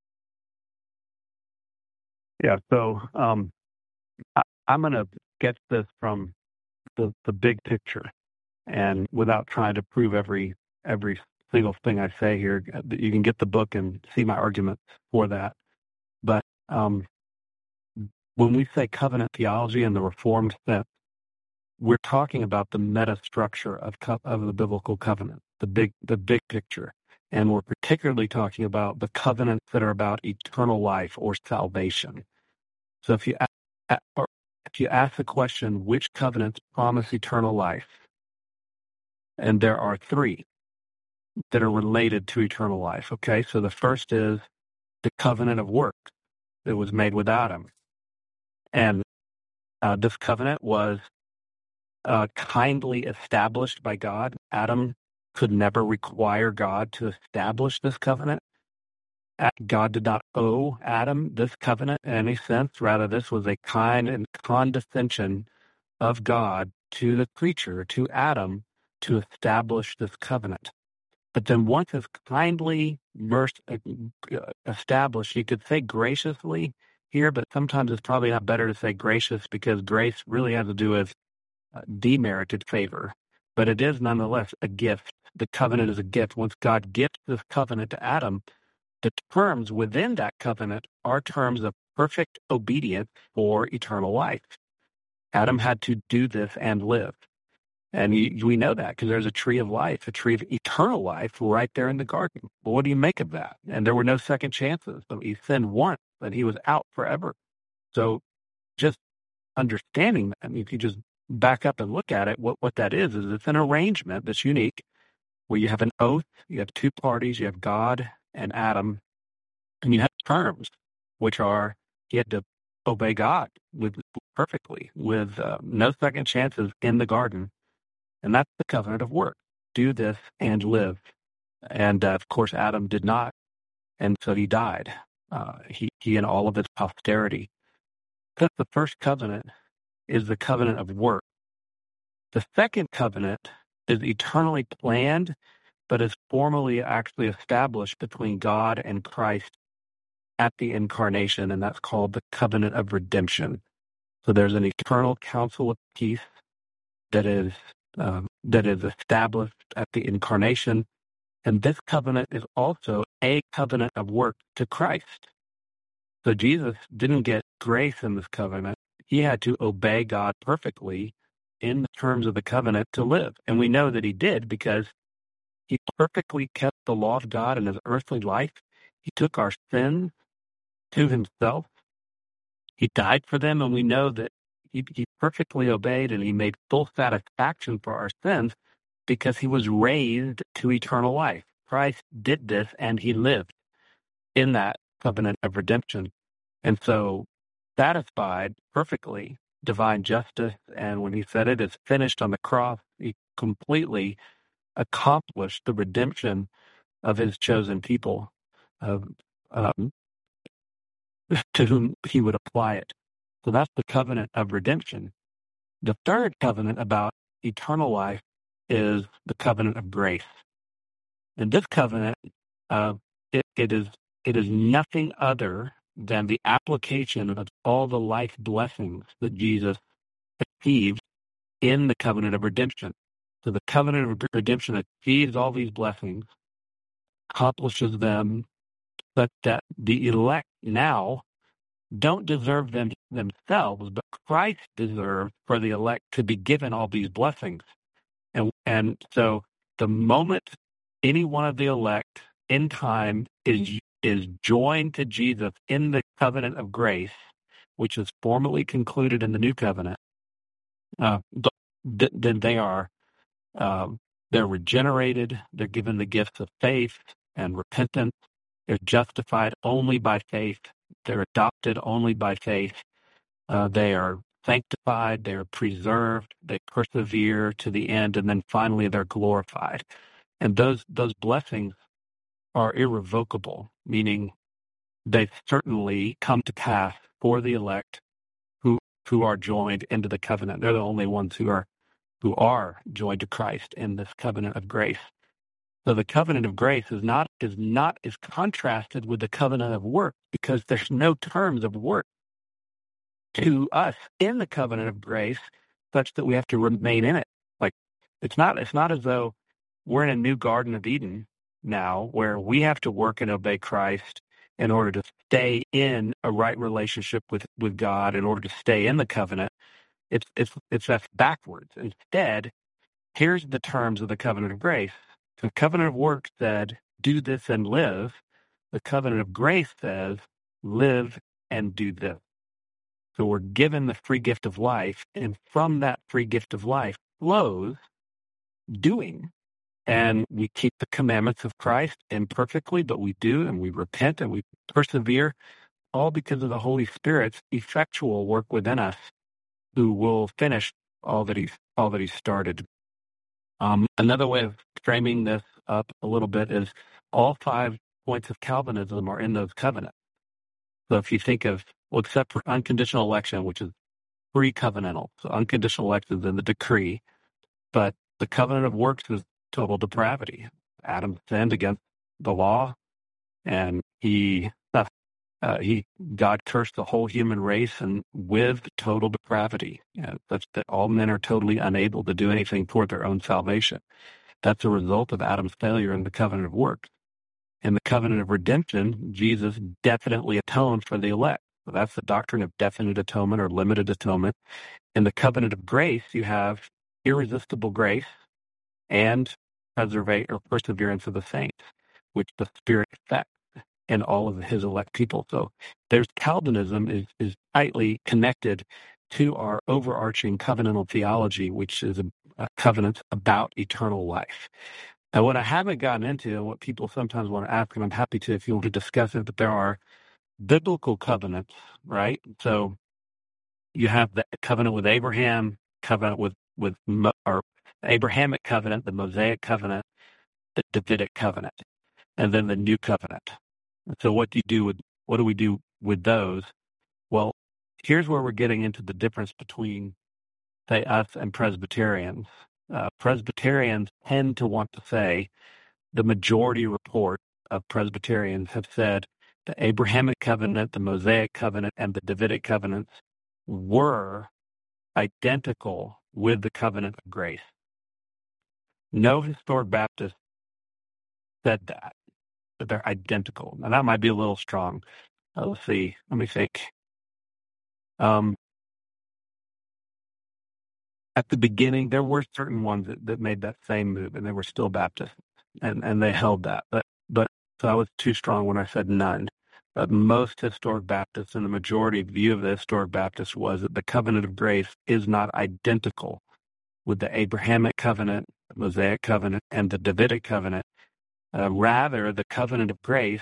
[SPEAKER 4] Yeah, so um, I, I'm going to get this from the, the big picture, and without trying to prove every every single thing I say here, you can get the book and see my arguments for that. But um, when we say covenant theology in the Reformed sense, we're talking about the meta structure of co- of the biblical covenant, the big the big picture, and we're particularly talking about the covenants that are about eternal life or salvation. So if you a- or if you ask the question, which covenants promise eternal life, and there are three that are related to eternal life. Okay, so the first is the covenant of works that was made with Adam, and uh, this covenant was Uh, kindly established by God. Adam could never require God to establish this covenant. God did not owe Adam this covenant in any sense. Rather, this was a kind and condescension of God to the creature, to Adam, to establish this covenant. But then once it's kindly merc- established, you could say graciously here, but sometimes it's probably not better to say gracious, because grace really has to do with Uh, demerited favor, but it is nonetheless a gift. The covenant is a gift. Once God gifts this covenant to Adam, the terms within that covenant are terms of perfect obedience for eternal life. Adam had to do this and live. And you, we know that because there's a tree of life, a tree of eternal life right there in the garden. Well, what do you make of that? And there were no second chances. So he sinned once, and he was out forever. So just understanding that, I mean, if you just back up and look at it, what, what that is, is it's an arrangement that's unique where you have an oath, you have two parties, you have God and Adam, and you have terms, which are he had to obey God with perfectly, with uh, no second chances in the garden. And that's the covenant of work. Do this and live. And, uh, of course, Adam did not, and so he died. Uh, he, he and all of his posterity. Because the first covenant is the covenant of work. The second covenant is eternally planned, but is formally actually established between God and Christ at the incarnation, and that's called the covenant of redemption. So there's an eternal council of peace that is um, that is established at the incarnation, and this covenant is also a covenant of work to Christ. So Jesus didn't get grace in this covenant. He had to obey God perfectly in the terms of the covenant to live. And we know that he did because he perfectly kept the law of God in his earthly life. He took our sins to himself. He died for them, and we know that he, he perfectly obeyed and he made full satisfaction for our sins because he was raised to eternal life. Christ did this, and he lived in that covenant of redemption. And so satisfied perfectly divine justice, and when he said it is finished on the cross, he completely accomplished the redemption of his chosen people, of, um, to whom he would apply it. So that's the covenant of redemption. The third covenant about eternal life is the covenant of grace. And this covenant, uh, it, it is it is nothing other than the application of all the life blessings that Jesus achieved in the covenant of redemption. So the covenant of redemption achieves all these blessings, accomplishes them, such that the elect now don't deserve them themselves, but Christ deserves for the elect to be given all these blessings. And and so the moment any one of the elect in time is is joined to Jesus in the covenant of grace, which is formally concluded in the new covenant, uh, th- then they are um, they're regenerated. They're given the gifts of faith and repentance. They're justified only by faith. They're adopted only by faith. Uh, they are sanctified. They are preserved. They persevere to the end, and then finally they're glorified. And those those blessings are irrevocable, meaning they certainly come to pass for the elect who who are joined into the covenant. They're the only ones who are who are joined to Christ in this covenant of grace. So the covenant of grace is not is not is contrasted with the covenant of work because there's no terms of work to us in the covenant of grace such that we have to remain in it. Like it's not it's not as though we're in a new Garden of Eden now where we have to work and obey Christ in order to stay in a right relationship with, with God, in order to stay in the covenant. It's it's it's that's backwards. Instead, here's the terms of the covenant of grace. The covenant of work said, do this and live. The covenant of grace says, live and do this. So we're given the free gift of life, and from that free gift of life flows doing. And we keep the commandments of Christ imperfectly, but we do, and we repent and we persevere, all because of the Holy Spirit's effectual work within us, who will finish all that he's all that he started. Um, another way of framing this up a little bit is all five points of Calvinism are in those covenants. So if you think of, well, except for unconditional election, which is pre-covenantal, so unconditional election is in the decree, but the covenant of works is total depravity. Adam sinned against the law, and he, uh, uh, he, God cursed the whole human race, and with total depravity, uh, such that all men are totally unable to do anything toward their own salvation. That's a result of Adam's failure in the covenant of works. In the covenant of redemption, Jesus definitely atoned for the elect. So that's the doctrine of definite atonement or limited atonement. In the covenant of grace, you have irresistible grace and preservate or perseverance of the saints, which the Spirit effects in all of his elect people. So there's Calvinism is, is tightly connected to our overarching covenantal theology, which is a, a covenant about eternal life. Now, what I haven't gotten into, and what people sometimes want to ask, and I'm happy to if you want to discuss it, but there are biblical covenants, right? So you have the covenant with Abraham, covenant with, with Mo, or Abrahamic covenant, the Mosaic covenant, the Davidic covenant, and then the new covenant. So what do you do with, what do we do with those? Well, here's where we're getting into the difference between, say, us and Presbyterians. Uh, Presbyterians tend to want to say, the majority report of Presbyterians have said the Abrahamic covenant, the Mosaic covenant, and the Davidic covenants were identical with the covenant of grace. No historic Baptist said that, that they're identical. Now, that might be a little strong. Uh, let's see. Let me think. Um, at the beginning, there were certain ones that, that made that same move, and they were still Baptists, and, and they held that. But but so I was too strong when I said none. But most historic Baptists and the majority view of the historic Baptists was that the covenant of grace is not identical with the Abrahamic covenant, the Mosaic covenant, and the Davidic covenant. Uh, rather, the covenant of grace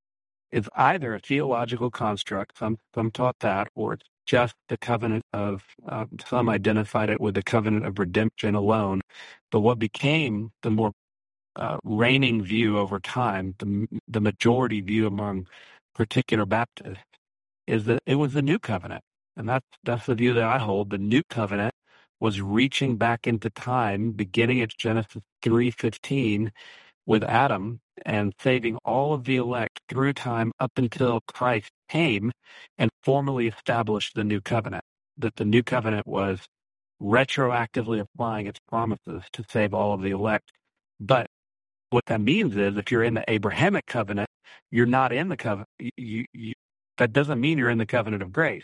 [SPEAKER 4] is either a theological construct, some some taught that, or it's just the covenant of, uh, some identified it with the covenant of redemption alone. But what became the more uh, reigning view over time, the, the majority view among particular Baptists, is that it was the new covenant. And that's, that's the view that I hold. The new covenant was reaching back into time, beginning at Genesis three fifteen with Adam, and saving all of the elect through time up until Christ came and formally established the new covenant. That the new covenant was retroactively applying its promises to save all of the elect. But what that means is, if you're in the Abrahamic covenant, you're not in the covenant. You, you, that doesn't mean you're in the covenant of grace.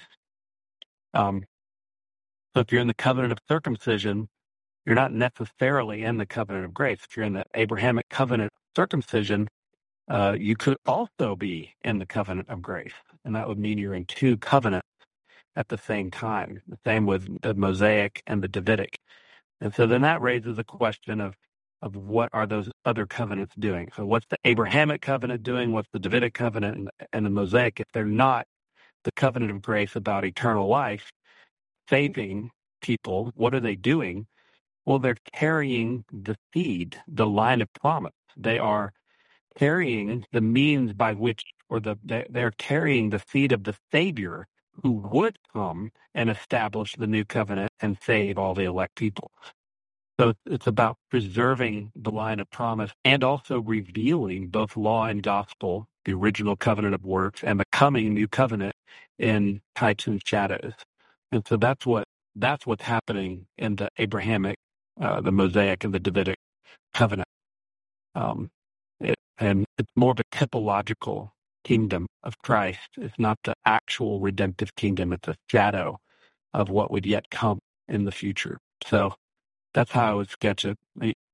[SPEAKER 4] Um, so if you're in the covenant of circumcision, you're not necessarily in the covenant of grace. If you're in the Abrahamic covenant of circumcision, uh, you could also be in the covenant of grace. And that would mean you're in two covenants at the same time. The same with the Mosaic and the Davidic. And so then that raises a question of, of what are those other covenants doing? So what's the Abrahamic covenant doing? What's the Davidic covenant and, and the Mosaic? If they're not the covenant of grace about eternal life, saving people, what are they doing? Well, they're carrying the seed, the line of promise. They are carrying the means by which, or the they're carrying the seed of the Savior who would come and establish the new covenant and save all the elect people. So it's about preserving the line of promise and also revealing both law and gospel, the original covenant of works, and the coming new covenant in types and shadows. And so that's what that's what's happening in the Abrahamic, uh, the Mosaic, and the Davidic covenant. Um, it, and it's more of a typological kingdom of Christ. It's not the actual redemptive kingdom. It's a shadow of what would yet come in the future. So that's how I would sketch it.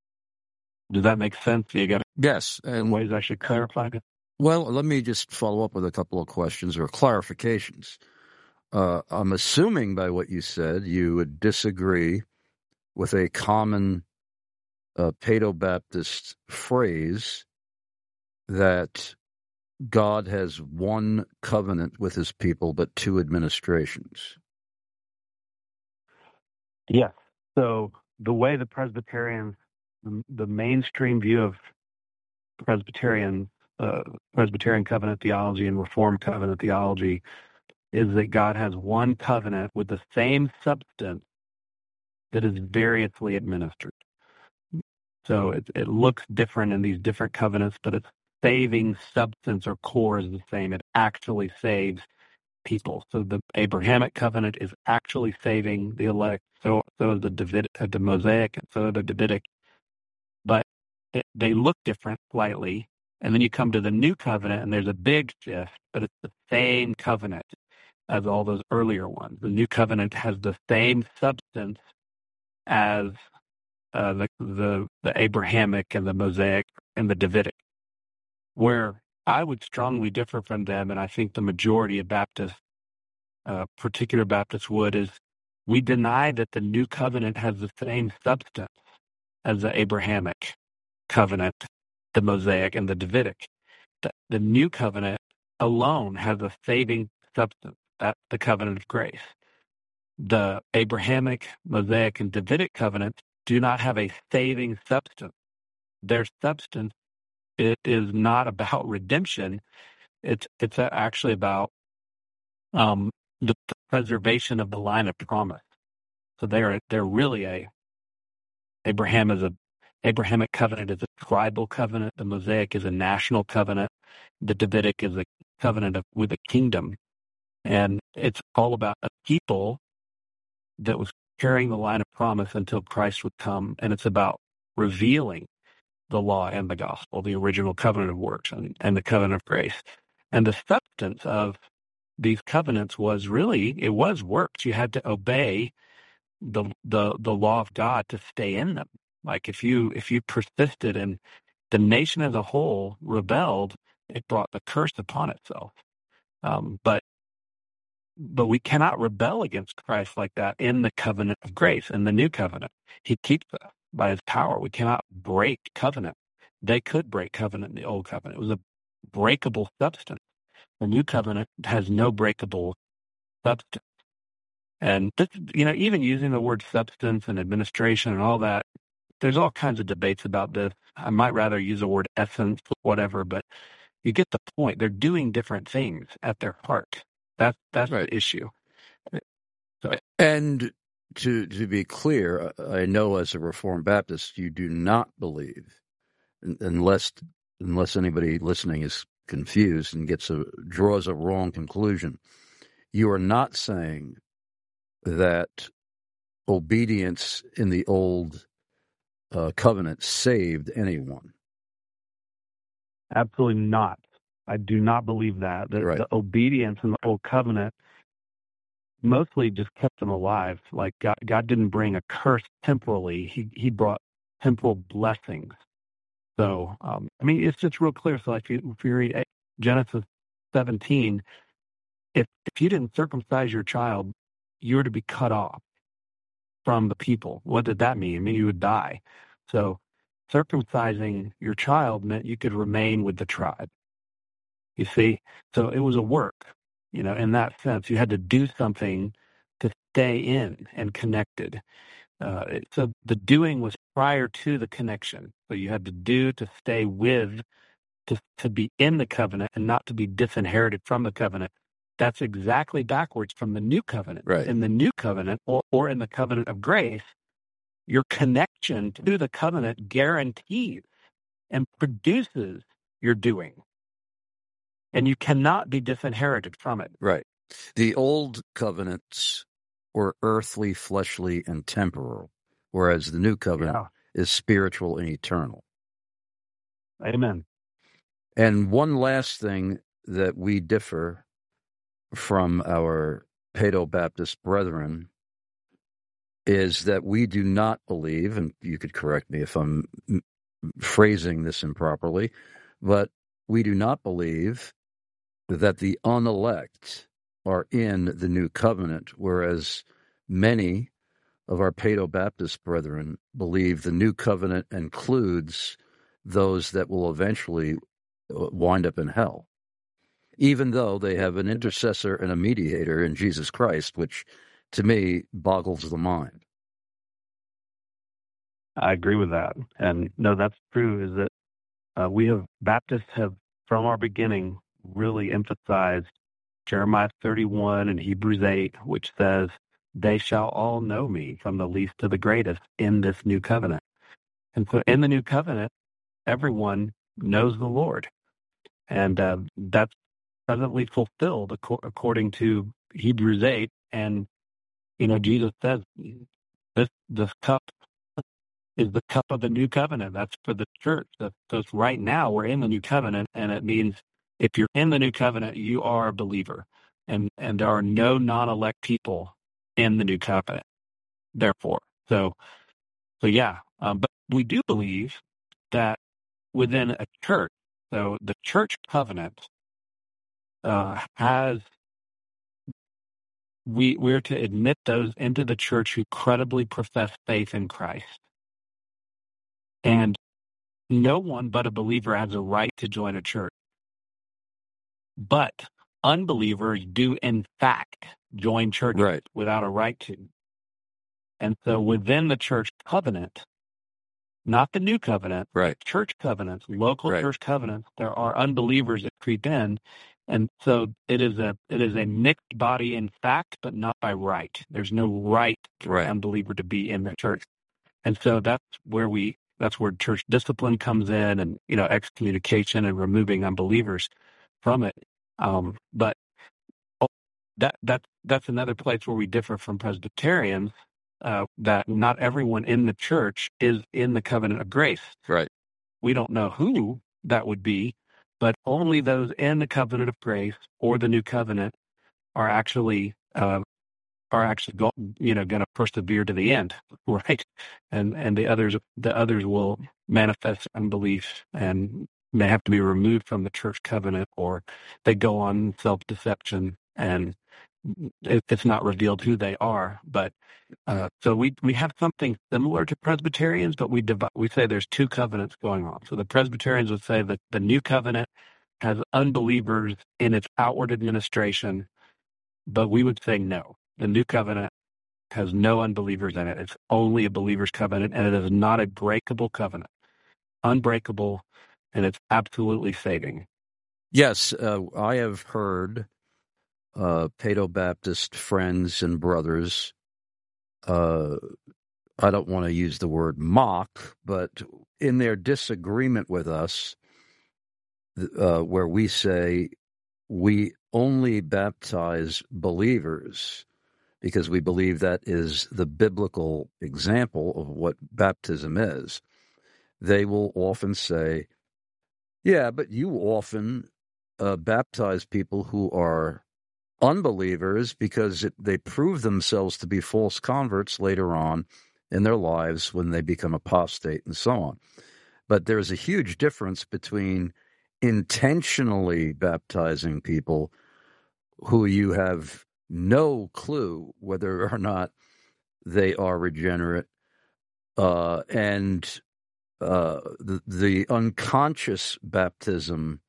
[SPEAKER 4] Does that make sense? You got
[SPEAKER 2] yes, and
[SPEAKER 4] ways I should clarify it.
[SPEAKER 2] Well, let me just follow up with a couple of questions or clarifications. Uh, I'm assuming by what you said, you would disagree with a common uh, Paedo-Baptist phrase that God has one covenant with his people, but two administrations.
[SPEAKER 4] Yes. So the way the Presbyterians, the, the mainstream view of Presbyterian, uh, Presbyterian covenant theology and Reformed covenant theology is that God has one covenant with the same substance that is variously administered. So it, it looks different in these different covenants, but its saving substance or core is the same. It actually saves people. So the Abrahamic covenant is actually saving the elect. So so is the David, uh, the Mosaic, and so the Davidic. But it, they look different slightly. And then you come to the new covenant, and there's a big shift, but it's the same covenant. as all those earlier ones. The new covenant has the same substance as uh, the, the the Abrahamic and the Mosaic and the Davidic. Where I would strongly differ from them, and I think the majority of Baptists, uh, particular Baptists would, is we deny that the new covenant has the same substance as the Abrahamic covenant, the Mosaic, and the Davidic. The, the new covenant alone has a saving substance. That's the covenant of grace. The Abrahamic, Mosaic, and Davidic covenants do not have a saving substance. Their substance, it is not about redemption. It's it's actually about um, the, the preservation of the line of promise. So they're they're really a Abraham is a Abrahamic covenant is a tribal covenant. The Mosaic is a national covenant. The Davidic is a covenant of, with a kingdom. And it's all about a people that was carrying the line of promise until Christ would come. And it's about revealing the law and the gospel, the original covenant of works and, and the covenant of grace. And the substance of these covenants was really, it was works. You had to obey the the the law of God to stay in them. Like if you if you persisted and the nation as a whole rebelled, it brought the curse upon itself. Um, but but we cannot rebel against Christ like that in the covenant of grace, in the new covenant. He keeps us by his power. We cannot break covenant. They could break covenant in the old covenant. It was a breakable substance. The new covenant has no breakable substance. And this, you know, even using the word substance and administration and all that, there's all kinds of debates about this. I might rather use the word essence, whatever, but you get the point. They're doing different things at their heart. That's that's right. The issue. So,
[SPEAKER 2] and to to be clear, I know as a Reformed Baptist, you do not believe, unless unless anybody listening is confused and gets a draws a wrong conclusion. You are not saying that obedience in the old uh, covenant saved anyone.
[SPEAKER 4] Absolutely not. I do not believe that. The,
[SPEAKER 2] right.
[SPEAKER 4] the obedience in the old covenant mostly just kept them alive. Like God, God didn't bring a curse temporally. He he brought temporal blessings. So, um, I mean, it's just real clear. So, like, if you, if you read Genesis seventeen, if if you didn't circumcise your child, you were to be cut off from the people. What did that mean? It mean you would die. So, circumcising your child meant you could remain with the tribe. You see? So it was a work, you know, in that sense. You had to do something to stay in and connected. Uh, so the doing was prior to the connection. So you had to do to stay with, to, to be in the covenant and not to be disinherited from the covenant. That's exactly backwards from the new covenant.
[SPEAKER 2] Right.
[SPEAKER 4] In the new covenant or, or in the covenant of grace, your connection to the covenant guarantees and produces your doing. And you cannot be disinherited from it.
[SPEAKER 2] Right. The old covenants were earthly, fleshly, and temporal, whereas the new covenant yeah. is spiritual and eternal.
[SPEAKER 4] Amen.
[SPEAKER 2] And one last thing that we differ from our Paedo-Baptist brethren is that we do not believe, and you could correct me if I'm phrasing this improperly, but we do not believe that the unelect are in the new covenant, whereas many of our Paedo-Baptist brethren believe the new covenant includes those that will eventually wind up in hell, even though they have an intercessor and a mediator in Jesus Christ, which to me boggles the mind.
[SPEAKER 4] I agree with that. And no, that's true, is that uh, we have, Baptists have from our beginning really emphasized Jeremiah thirty-one and Hebrews eight, which says, they shall all know me from the least to the greatest in this new covenant. And so in the new covenant, everyone knows the Lord. And uh, that's presently fulfilled ac- according to Hebrews eight. And, you know, Jesus says, this, this cup is the cup of the new covenant. That's for the church. That's, that's right now we're in the new covenant, and it means if you're in the new covenant, you are a believer. and, and there are no non-elect people in the new covenant, therefore. So, so yeah, um, but we do believe that within a church, so the church covenant uh, has, we, we're to admit those into the church who credibly profess faith in Christ. And no one but a believer has a right to join a church. But unbelievers do, in fact, join churches
[SPEAKER 2] Right.
[SPEAKER 4] without a right to. And so within the church covenant, not the new covenant,
[SPEAKER 2] right.
[SPEAKER 4] church covenants, local
[SPEAKER 2] Right.
[SPEAKER 4] church covenants, there are unbelievers that creep in. And so it is a it is a mixed body in fact, but not by right. There's no right for
[SPEAKER 2] Right.
[SPEAKER 4] an unbeliever to be in the church. And so that's where we that's where church discipline comes in, and you know, excommunication and removing unbelievers from it. Um, but oh, that that that's another place where we differ from Presbyterians, uh, that not everyone in the church is in the covenant of grace.
[SPEAKER 2] Right.
[SPEAKER 4] We don't know who that would be, but only those in the covenant of grace or the new covenant are actually uh, are actually go, you know going to persevere to the end, right? And and the others the others will manifest unbelief and may have to be removed from the church covenant, or they go on self-deception, and it, it's not revealed who they are. But uh, so we we have something similar to Presbyterians, but we divi- we say there's two covenants going on. So the Presbyterians would say that the new covenant has unbelievers in its outward administration, but we would say no. The new covenant has no unbelievers in it. It's only a believer's covenant, and it is not a breakable covenant. Unbreakable, and it's absolutely saving.
[SPEAKER 2] Yes, uh, I have heard uh, Paedo-Baptist friends and brothers, uh, I don't want to use the word mock, but in their disagreement with us, uh, where we say we only baptize believers because we believe that is the biblical example of what baptism is, they will often say, yeah, but you often uh, baptize people who are unbelievers because it, they prove themselves to be false converts later on in their lives when they become apostate and so on. But there's a huge difference between intentionally baptizing people who you have no clue whether or not they are regenerate, uh, and uh, the, the unconscious baptism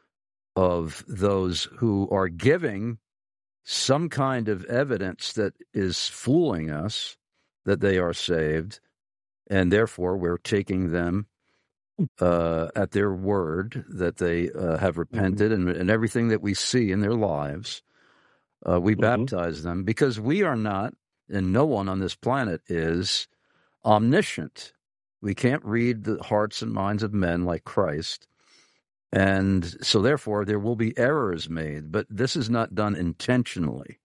[SPEAKER 2] of those who are giving some kind of evidence that is fooling us that they are saved, and therefore we're taking them uh, at their word that they uh, have repented, mm-hmm. and, and everything that we see in their lives. Uh, we mm-hmm. baptize them because we are not, and no one on this planet is, omniscient. We can't read the hearts and minds of men like Christ. And so therefore there will be errors made, but this is not done intentionally.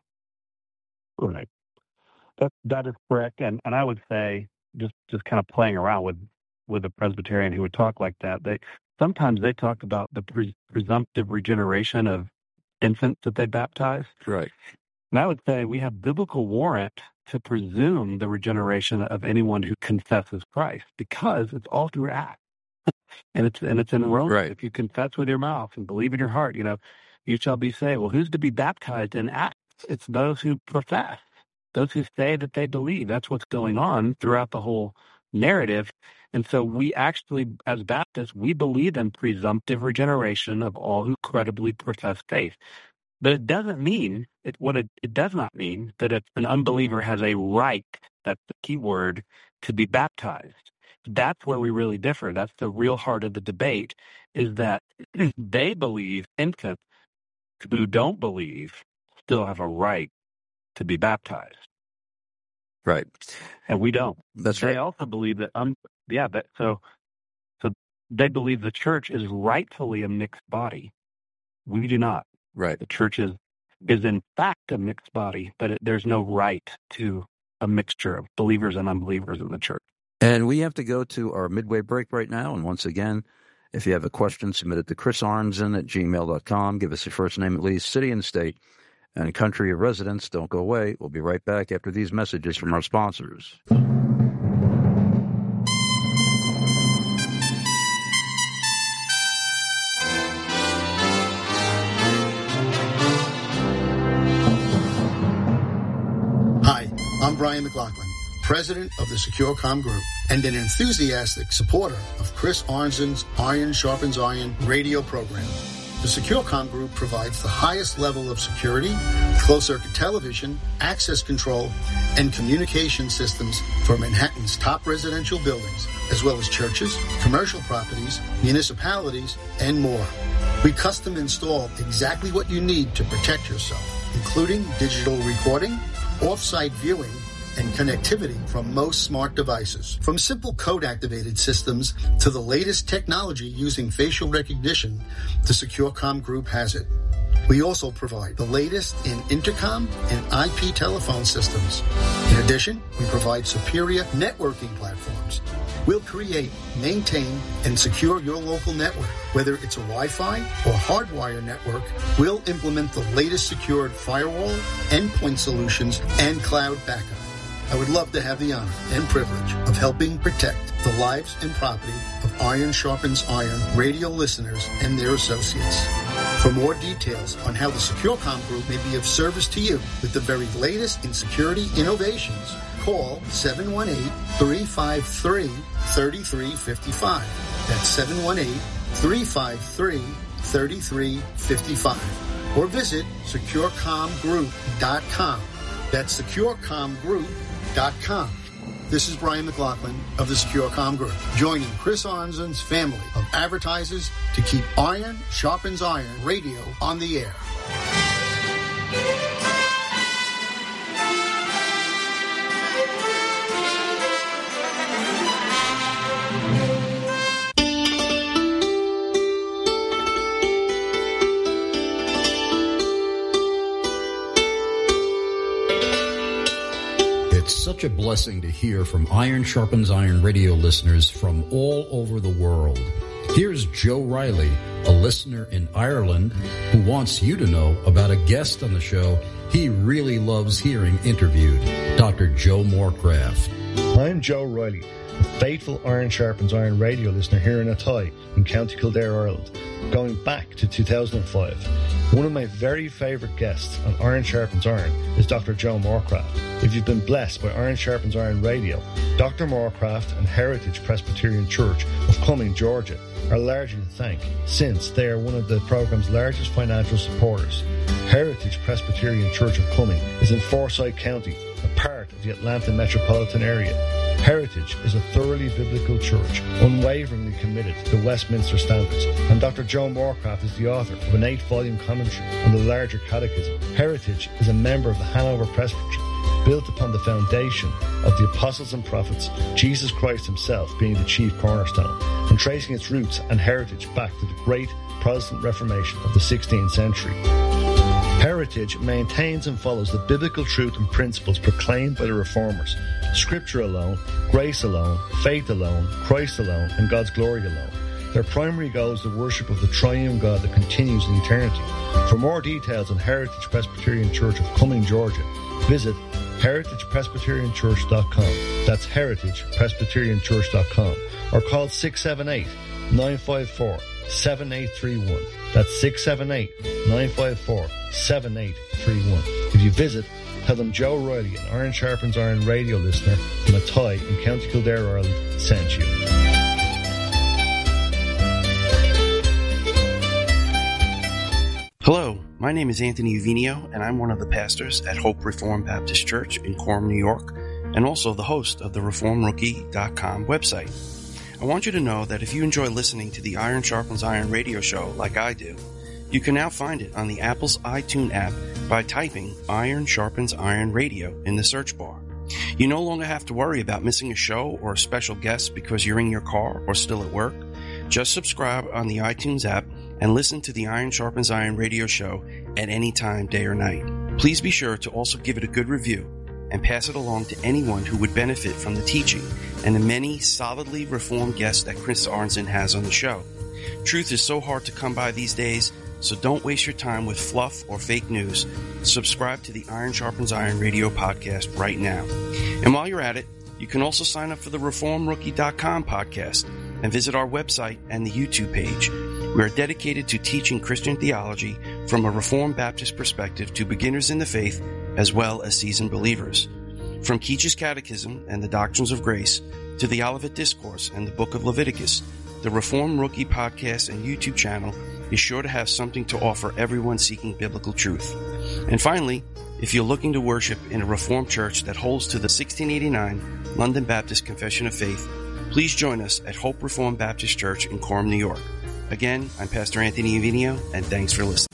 [SPEAKER 4] Right. That that is correct. And and I would say, just, just kind of playing around with, with a Presbyterian who would talk like that, they sometimes they talk about the pre- presumptive regeneration of infants that they baptize.
[SPEAKER 2] Right.
[SPEAKER 4] And I would say we have biblical warrant to presume the regeneration of anyone who confesses Christ, because it's all through Acts. And it's and it's in Romans.
[SPEAKER 2] Right.
[SPEAKER 4] If you confess with your mouth and believe in your heart, you know, you shall be saved. Well, who's to be baptized in Acts? It's those who profess, those who say that they believe. That's what's going on throughout the whole narrative. And so we actually, as Baptists, we believe in presumptive regeneration of all who credibly profess faith. But it doesn't mean, it, what it, it does not mean that if an unbeliever has a right, that's the key word, to be baptized. That's where we really differ. That's the real heart of the debate, is that they believe infants who don't believe still have a right to be baptized.
[SPEAKER 2] Right.
[SPEAKER 4] And we don't.
[SPEAKER 2] That's
[SPEAKER 4] they
[SPEAKER 2] right.
[SPEAKER 4] also believe that, um, yeah, that, so, so they believe the church is rightfully a mixed body. We do not.
[SPEAKER 2] Right.
[SPEAKER 4] The church is, is in fact a mixed body, but it, there's no right to a mixture of believers and unbelievers in the church.
[SPEAKER 2] And we have to go to our midway break right now. And once again, if you have a question, submit it to Chris Arnzen at gmail dot com. Give us your first name at least, city and state, and country of residents. Don't go away. We'll be right back after these messages from our sponsors.
[SPEAKER 17] Hi, I'm Brian McLaughlin, president of the SecureCom Group and an enthusiastic supporter of Chris Arnzen's Iron Sharpens Iron radio program. The SecureCom Group provides the highest level of security, closed-circuit television, access control, and communication systems for Manhattan's top residential buildings, as well as churches, commercial properties, municipalities, and more. We custom install exactly what you need to protect yourself, including digital recording, off-site viewing, and connectivity from most smart devices. From simple code-activated systems to the latest technology using facial recognition, the SecureCom Group has it. We also provide the latest in intercom and I P telephone systems. In addition, we provide superior networking platforms. We'll create, maintain, and secure your local network. Whether it's a Wi-Fi or hardwire network, we'll implement the latest secured firewall, endpoint solutions, and cloud backup. I would love to have the honor and privilege of helping protect the lives and property of Iron Sharpens Iron radio listeners and their associates. For more details on how the SecureCom Group may be of service to you with the very latest in security innovations, call seven one eight, three five three, three three five five. That's seven one eight, three five three, three three five five. Or visit secure com group dot com. That's secure com group dot com. This is Brian McLaughlin of the SecureCom Group, joining Chris Arnzen's family of advertisers to keep Iron Sharpens Iron radio on the air.
[SPEAKER 18] Such a blessing to hear from Iron Sharpens Iron radio listeners from all over the world. Here's Joe Riley, a listener in Ireland, who wants you to know about a guest on the show he really loves hearing interviewed, Doctor Joe Morecraft.
[SPEAKER 19] I'm Joe Riley, a faithful Iron Sharpens Iron radio listener here in Athy in County Kildare, Ireland, going back to two thousand five. One of my very favourite guests on Iron Sharpens Iron is Doctor Joe Morecraft. If you've been blessed by Iron Sharpens Iron Radio, Doctor Morecraft and Heritage Presbyterian Church of Cumming, Georgia, are largely to thank, since they are one of the programme's largest financial supporters. Heritage Presbyterian Church of Cumming is in Forsyth County, a part of the Atlanta metropolitan area. Heritage is a thoroughly biblical church, unwaveringly committed to the Westminster Standards, and Doctor Joe Morecraft is the author of an eight-volume commentary on the larger catechism. Heritage is a member of the Hanover Presbytery, built upon the foundation of the apostles and prophets, Jesus Christ himself being the chief cornerstone, and tracing its roots and heritage back to the great Protestant Reformation of the sixteenth century. Heritage maintains and follows the biblical truth and principles proclaimed by the Reformers. Scripture alone, grace alone, faith alone, Christ alone, and God's glory alone. Their primary goal is the worship of the triune God that continues in eternity. For more details on Heritage Presbyterian Church of Cumming, Georgia, visit heritage presbyterian church dot com. That's heritage presbyterian church dot com. Or call six seven eight, nine five four, seven eight three one. That's six seven eight, nine five four, seven eight three one. If you visit, tell them Joe Riley, an Iron Sharpens Iron radio listener from Athy in County Kildare, Ireland, sent you.
[SPEAKER 20] Hello, my name is Anthony Uvinio, and I'm one of the pastors at Hope Reformed Baptist Church in Coram, New York, and also the host of the reform rookie dot com website. I want you to know that if you enjoy listening to the Iron Sharpens Iron radio show like I do, you can now find it on the Apple's iTunes app by typing Iron Sharpens Iron Radio in the search bar. You no longer have to worry about missing a show or a special guest because you're in your car or still at work. Just subscribe on the iTunes app and listen to the Iron Sharpens Iron radio show at any time, day or night. Please be sure to also give it a good review and pass it along to anyone who would benefit from the teaching and the many solidly reformed guests that Chris Arnzen has on the show. Truth is so hard to come by these days, So don't waste your time with fluff or fake news. Subscribe to the Iron Sharpens Iron radio podcast right now. And while you're at it, you can also sign up for the reform rookie dot com podcast and visit our website and the YouTube page. We are dedicated to teaching Christian theology from a Reformed Baptist perspective to beginners in the faith as well as seasoned believers. From Keach's Catechism and the Doctrines of Grace to the Olivet Discourse and the Book of Leviticus, the Reform Rookie podcast and YouTube channel is sure to have something to offer everyone seeking biblical truth. And finally, if you're looking to worship in a Reformed church that holds to the sixteen eighty-nine London Baptist Confession of Faith, please join us at Hope Reformed Baptist Church in Coram, New York. Again, I'm Pastor Anthony Uvino, and thanks for listening.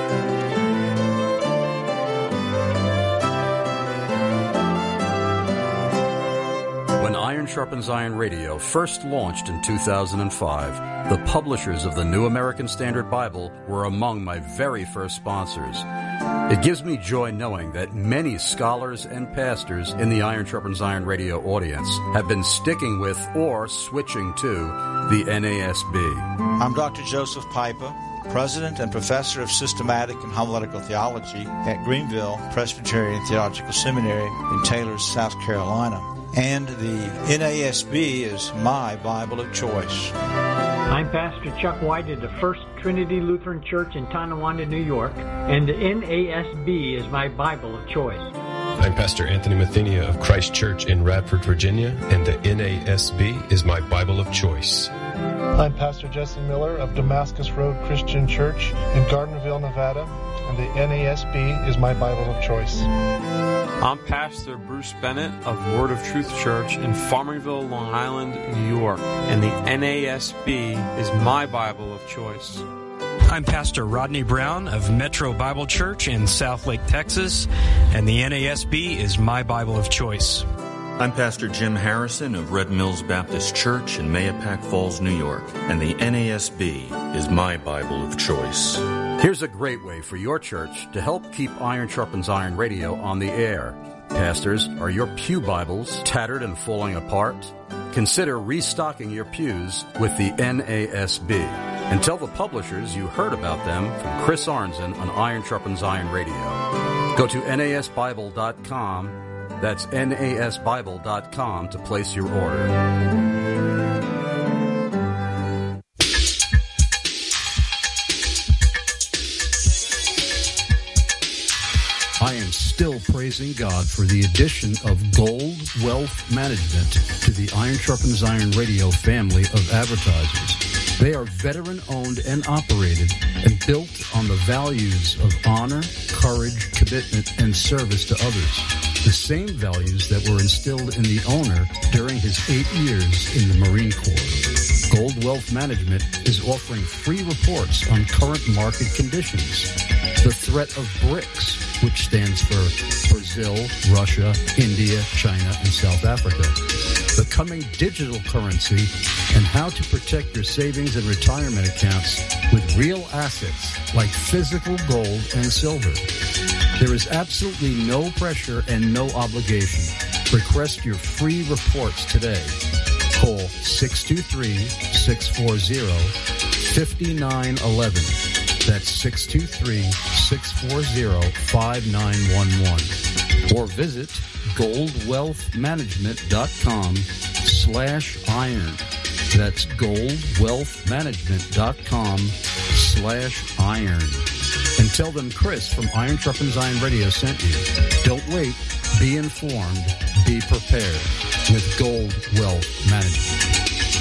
[SPEAKER 2] When Iron Sharpens Iron Radio first launched in two thousand five, the publishers of the New American Standard Bible were among my very first sponsors. It gives me joy knowing that many scholars and pastors in the Iron Sharpens Iron Radio audience have been sticking with or switching to the N A S B.
[SPEAKER 21] I'm Doctor Joseph Piper, President and Professor of Systematic and Homiletical Theology at Greenville Presbyterian Theological Seminary in Taylor, South Carolina. And the N A S B is my Bible of choice.
[SPEAKER 22] I'm Pastor Chuck White of the First Trinity Lutheran Church in Tonawanda, New York, and the N A S B is my Bible of choice.
[SPEAKER 23] I'm Pastor Anthony Mathenia of Christ Church in Radford, Virginia, and the N A S B is my Bible of choice.
[SPEAKER 24] I'm Pastor Jesse Miller of Damascus Road Christian Church in Gardnerville, Nevada, and the N A S B is my Bible of choice.
[SPEAKER 25] I'm Pastor Bruce Bennett of Word of Truth Church in Farmingville, Long Island, New York, and the N A S B is my Bible of choice.
[SPEAKER 26] I'm Pastor Rodney Brown of Metro Bible Church in Southlake, Texas, and the N A S B is my Bible of choice.
[SPEAKER 27] I'm Pastor Jim Harrison of Red Mills Baptist Church in Mahopac Falls, New York, and the N A S B is my Bible of choice.
[SPEAKER 2] Here's a great way for your church to help keep Iron Sharpens Iron Radio on the air. Pastors, are your pew Bibles tattered and falling apart? Consider restocking your pews with the N A S B. And tell the publishers you heard about them from Chris Arnzen on Iron Sharpens Iron Radio. Go to N A S Bible dot com. That's N A S Bible dot com to place your order. I am still praising God for the addition of Gold Wealth Management to the Iron Sharpens Iron Radio family of advertisers. They are veteran-owned and operated and built on the values of honor, courage, commitment, and service to others. The same values that were instilled in the owner during his eight years in the Marine Corps. Gold Wealth Management is offering free reports on current market conditions. The threat of BRICS, which stands for Brazil, Russia, India, China, and South Africa. The coming digital currency and how to protect your savings and retirement accounts with real assets like physical gold and silver. There is absolutely no pressure and no obligation. Request your free reports today. Call six two three, six four zero, five nine one one. That's six two three, six four zero, five nine one one. Or visit goldwealthmanagement.com slash iron. That's goldwealthmanagement.com slash iron. And tell them Chris from Iron Sharpens Iron Radio sent you. Don't wait. Be informed. Be prepared with Gold Wealth Management.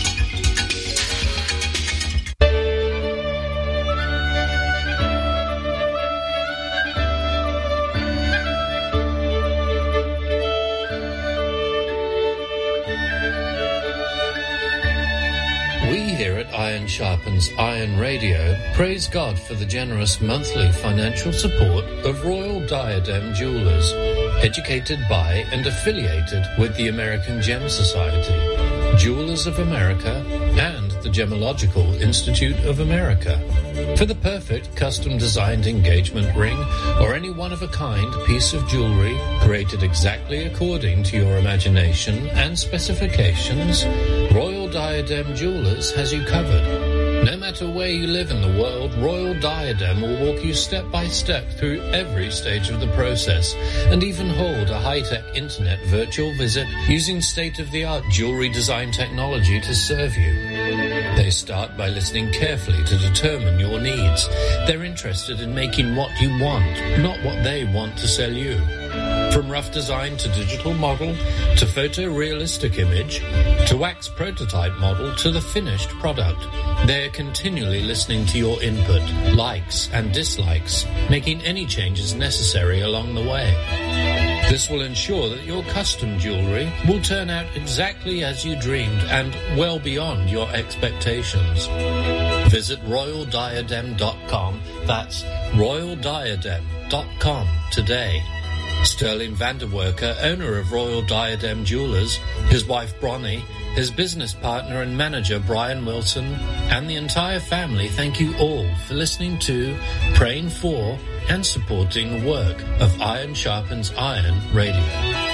[SPEAKER 28] Iron Sharpens Iron Radio praise God for the generous monthly financial support of Royal Diadem Jewelers, educated by and affiliated with the American Gem Society, Jewelers of America, and the Gemological Institute of America. For the perfect custom-designed engagement ring or any one-of-a-kind piece of jewelry created exactly according to your imagination and specifications, Royal Diadem Jewelers has you covered. No matter where you live in the world, Royal Diadem will walk you step by step through every stage of the process and even hold a high-tech internet virtual visit using state-of-the-art jewelry design technology to serve you. They start by listening carefully to determine your needs. They're interested in making what you want, not what they want to sell you. From rough design to digital model, to photorealistic image, to wax prototype model, to the finished product, they're continually listening to your input, likes and dislikes, making any changes necessary along the way. This will ensure that your custom jewelry will turn out exactly as you dreamed and well beyond your expectations. Visit royal diadem dot com. That's royal diadem dot com today. Sterling Vanderwerker, owner of Royal Diadem Jewelers, his wife Bronnie, his business partner and manager Brian Wilson, and the entire family thank you all for listening to, praying for, and supporting the work of Iron Sharpens Iron Radio.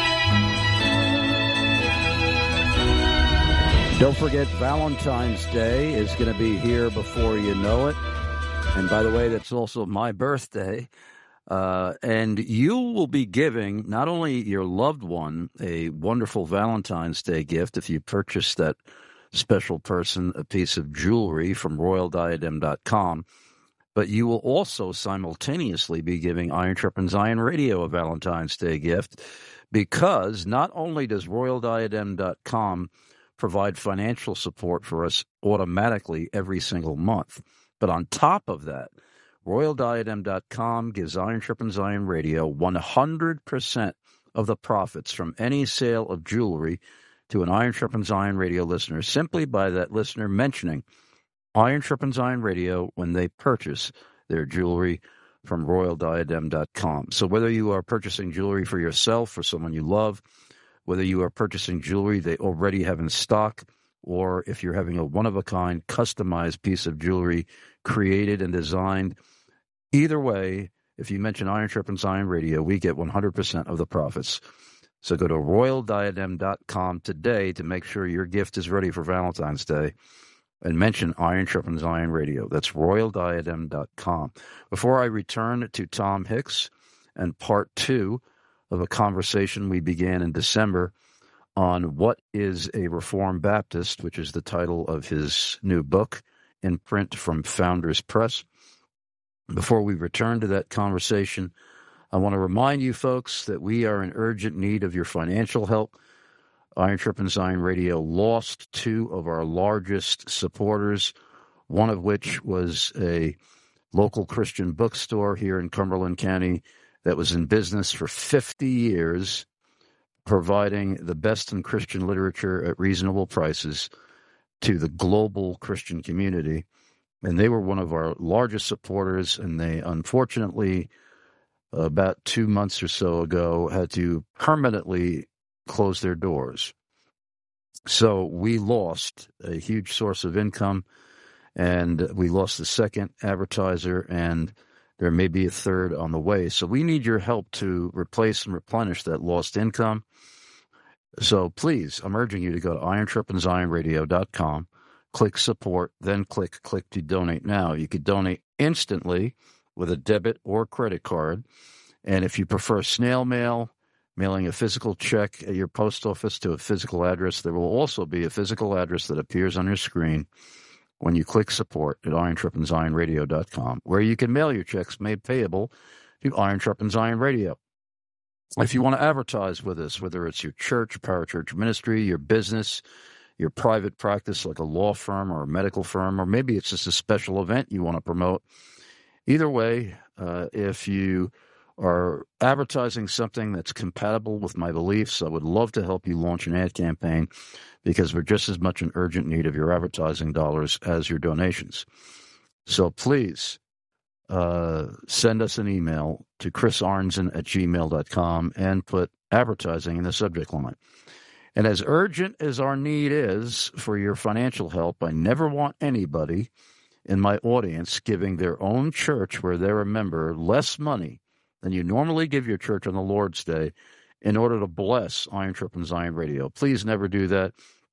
[SPEAKER 2] Don't forget, Valentine's Day is going to be here before you know it. And by the way, that's also my birthday. Uh, and you will be giving not only your loved one a wonderful Valentine's Day gift if you purchase that special person a piece of jewelry from royal diadem dot com, but you will also simultaneously be giving Iron Sharpens Iron Radio a Valentine's Day gift, because not only does royal diadem dot com provide financial support for us automatically every single month, but on top of that, royal diadem dot com gives Iron Sharpens Iron Radio one hundred percent of the profits from any sale of jewelry to an Iron Sharpens Iron Radio listener simply by that listener mentioning Iron Sharpens Iron Radio when they purchase their jewelry from royal diadem dot com. So whether you are purchasing jewelry for yourself or someone you love, whether you are purchasing jewelry they already have in stock, or if you're having a one-of-a-kind customized piece of jewelry created and designed, either way, if you mention Iron Sharpens Iron Radio, we get one hundred percent of the profits. So go to royal diadem dot com today to make sure your gift is ready for Valentine's Day and mention Iron Sharpens Iron Radio. That's royal diadem dot com. Before I return to Tom Hicks and part two of a conversation we began in December on what is a Reformed Baptist, which is the title of his new book in print from Founders Press. Before we return to that conversation, I want to remind you folks that we are in urgent need of your financial help. Iron Sharpens Iron Radio lost two of our largest supporters, one of which was a local Christian bookstore here in Cumberland County that was in business for fifty years, providing the best in Christian literature at reasonable prices to the global Christian community. And they were one of our largest supporters, and they unfortunately, about two months or so ago, had to permanently close their doors. So we lost a huge source of income, and we lost the second advertiser, and there may be a third on the way. So we need your help to replace and replenish that lost income. So please, I'm urging you to go to iron sharpens iron radio dot com, click support, then click click to donate now. You could donate instantly with a debit or credit card. And if you prefer snail mail, mailing a physical check at your post office to a physical address, there will also be a physical address that appears on your screen when you click support at iron sharpens iron radio dot com, where you can mail your checks made payable to Iron Sharpens Iron Radio. If you want to advertise with us, whether it's your church, parachurch ministry, your business, your private practice like a law firm or a medical firm, or maybe it's just a special event you want to promote, either way, uh, if you are advertising something that's compatible with my beliefs, I would love to help you launch an ad campaign, because we're just as much in urgent need of your advertising dollars as your donations. So please uh, send us an email to chris arnzen at gmail dot com and put advertising in the subject line. And as urgent as our need is for your financial help, I never want anybody in my audience giving their own church where they're a member less money than you normally give your church on the Lord's Day in order to bless Iron Sharpens Iron Radio. Please never do that.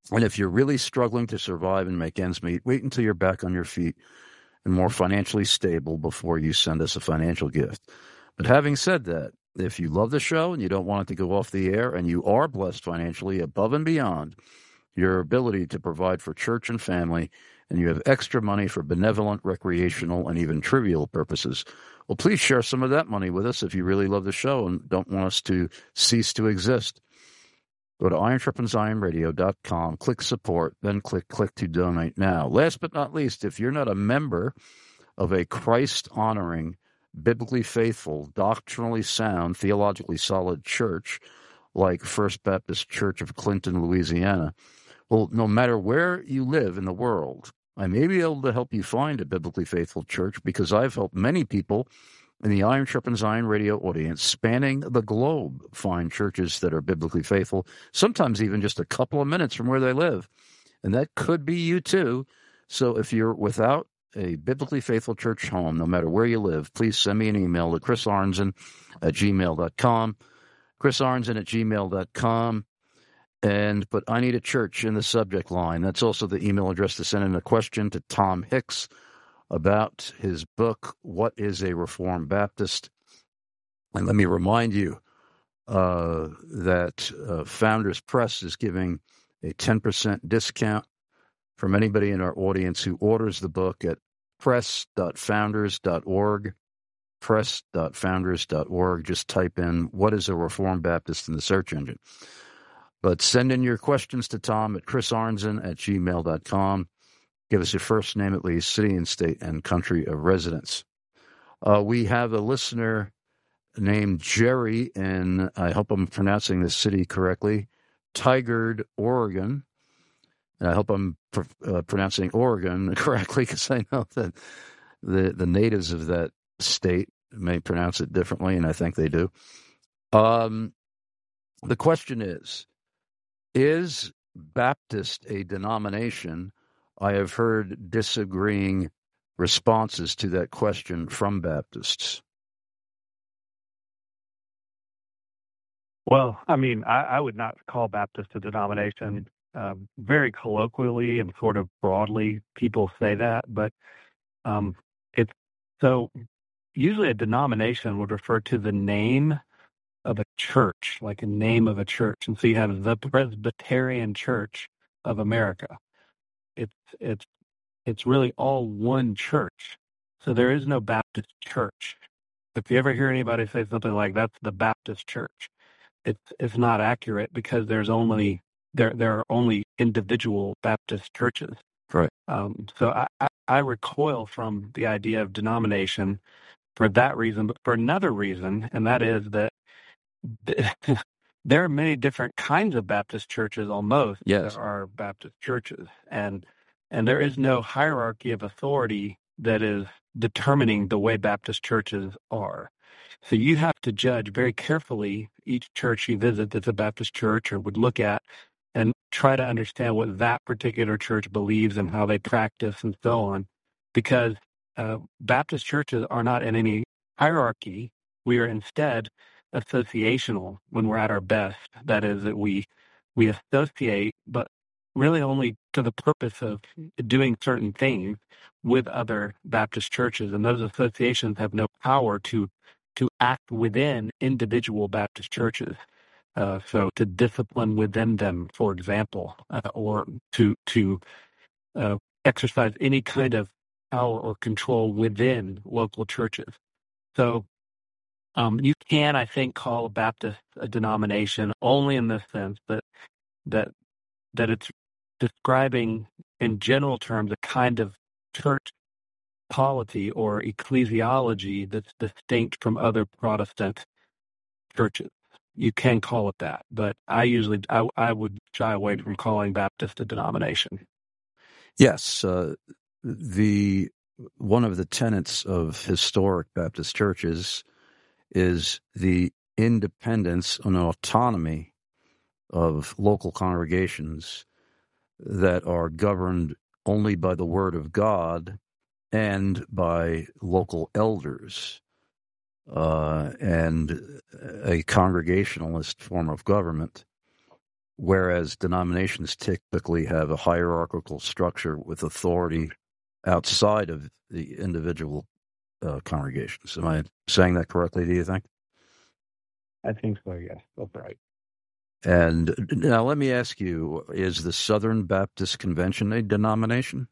[SPEAKER 2] And if you're really struggling to survive and make ends meet, wait until you're back on your feet and more financially stable before you send us a financial gift. But having said that, if you love the show and you don't want it to go off the air and you are blessed financially above and beyond your ability to provide for church and family, and you have extra money for benevolent, recreational, and even trivial purposes, well, please share some of that money with us if you really love the show and don't want us to cease to exist. Go to iron sharpens iron radio dot com, click support, then click click to donate now. Last but not least, if you're not a member of a Christ-honoring, biblically faithful, doctrinally sound, theologically solid church like First Baptist Church of Clinton, Louisiana, well, no matter where you live in the world, I may be able to help you find a biblically faithful church because I've helped many people in the Iron Sharpens Iron radio audience spanning the globe find churches that are biblically faithful, sometimes even just a couple of minutes from where they live. And that could be you too. So if you're without a biblically faithful church home, no matter where you live, please send me an email to chris arnzen at gmail dot com, chris arnzen at gmail dot com. And but I need a church in the subject line. That's also the email address to send in a question to Tom Hicks about his book, What is a Reformed Baptist? And let me remind you uh, that uh, Founders Press is giving a ten percent discount from anybody in our audience who orders the book at press dot founders dot org, press dot founders dot org. Just type in, what is a Reformed Baptist in the search engine. But send in your questions to Tom at chris arnzen at gmail dot com. Give us your first name at least, city and state and country of residence. Uh, we have a listener named Jerry in, I hope I'm pronouncing this city correctly, Tigard, Oregon. And I hope I'm pr- uh, pronouncing Oregon correctly because I know that the, the natives of that state may pronounce it differently, and I think they do. Um, the question is, is Baptist a denomination? I have heard disagreeing responses to that question from Baptists.
[SPEAKER 4] Well, I mean, I, I would not call Baptist a denomination. Um, very colloquially and sort of broadly, people say that, but um, it's so usually a denomination would refer to the name of a church, like a name of a church. And so you have the Presbyterian Church of America. It's it's it's really all one church. So there is no Baptist church. If you ever hear anybody say something like that's the Baptist church, it's it's not accurate because there's only there there are only individual Baptist churches.
[SPEAKER 2] Right.
[SPEAKER 4] Um, so I, I, I recoil from the idea of denomination for that reason, but for another reason, and that is that there are many different kinds of Baptist churches. Almost
[SPEAKER 2] yes.
[SPEAKER 4] There are Baptist churches, and and there is no hierarchy of authority that is determining the way Baptist churches are. So you have to judge very carefully each church you visit that's a Baptist church or would look at and try to understand what that particular church believes and how they practice and so on. Because uh, Baptist churches are not in any hierarchy. We are instead associational when we're at our best. That is, that we we associate, but really only to the purpose of doing certain things with other Baptist churches. And those associations have no power to to act within individual Baptist churches. Uh, so to discipline within them, for example, uh, or to to uh, exercise any kind of power or control within local churches. So um, you can, I think, call a Baptist a denomination only in the sense that that that it's describing in general terms a kind of church polity or ecclesiology that's distinct from other Protestant churches. You can call it that, but I usually I, I would shy away from calling Baptist a denomination.
[SPEAKER 2] Yes, uh, the one of the tenets of historic Baptist churches is the independence and autonomy of local congregations that are governed only by the Word of God and by local elders. Uh, and a congregationalist form of government whereas denominations typically have a hierarchical structure with authority outside of the individual uh, congregations. Am I saying that correctly, do you think?
[SPEAKER 4] I think so, yes. That's right.
[SPEAKER 2] And now let me ask you, is the Southern Baptist Convention a denomination?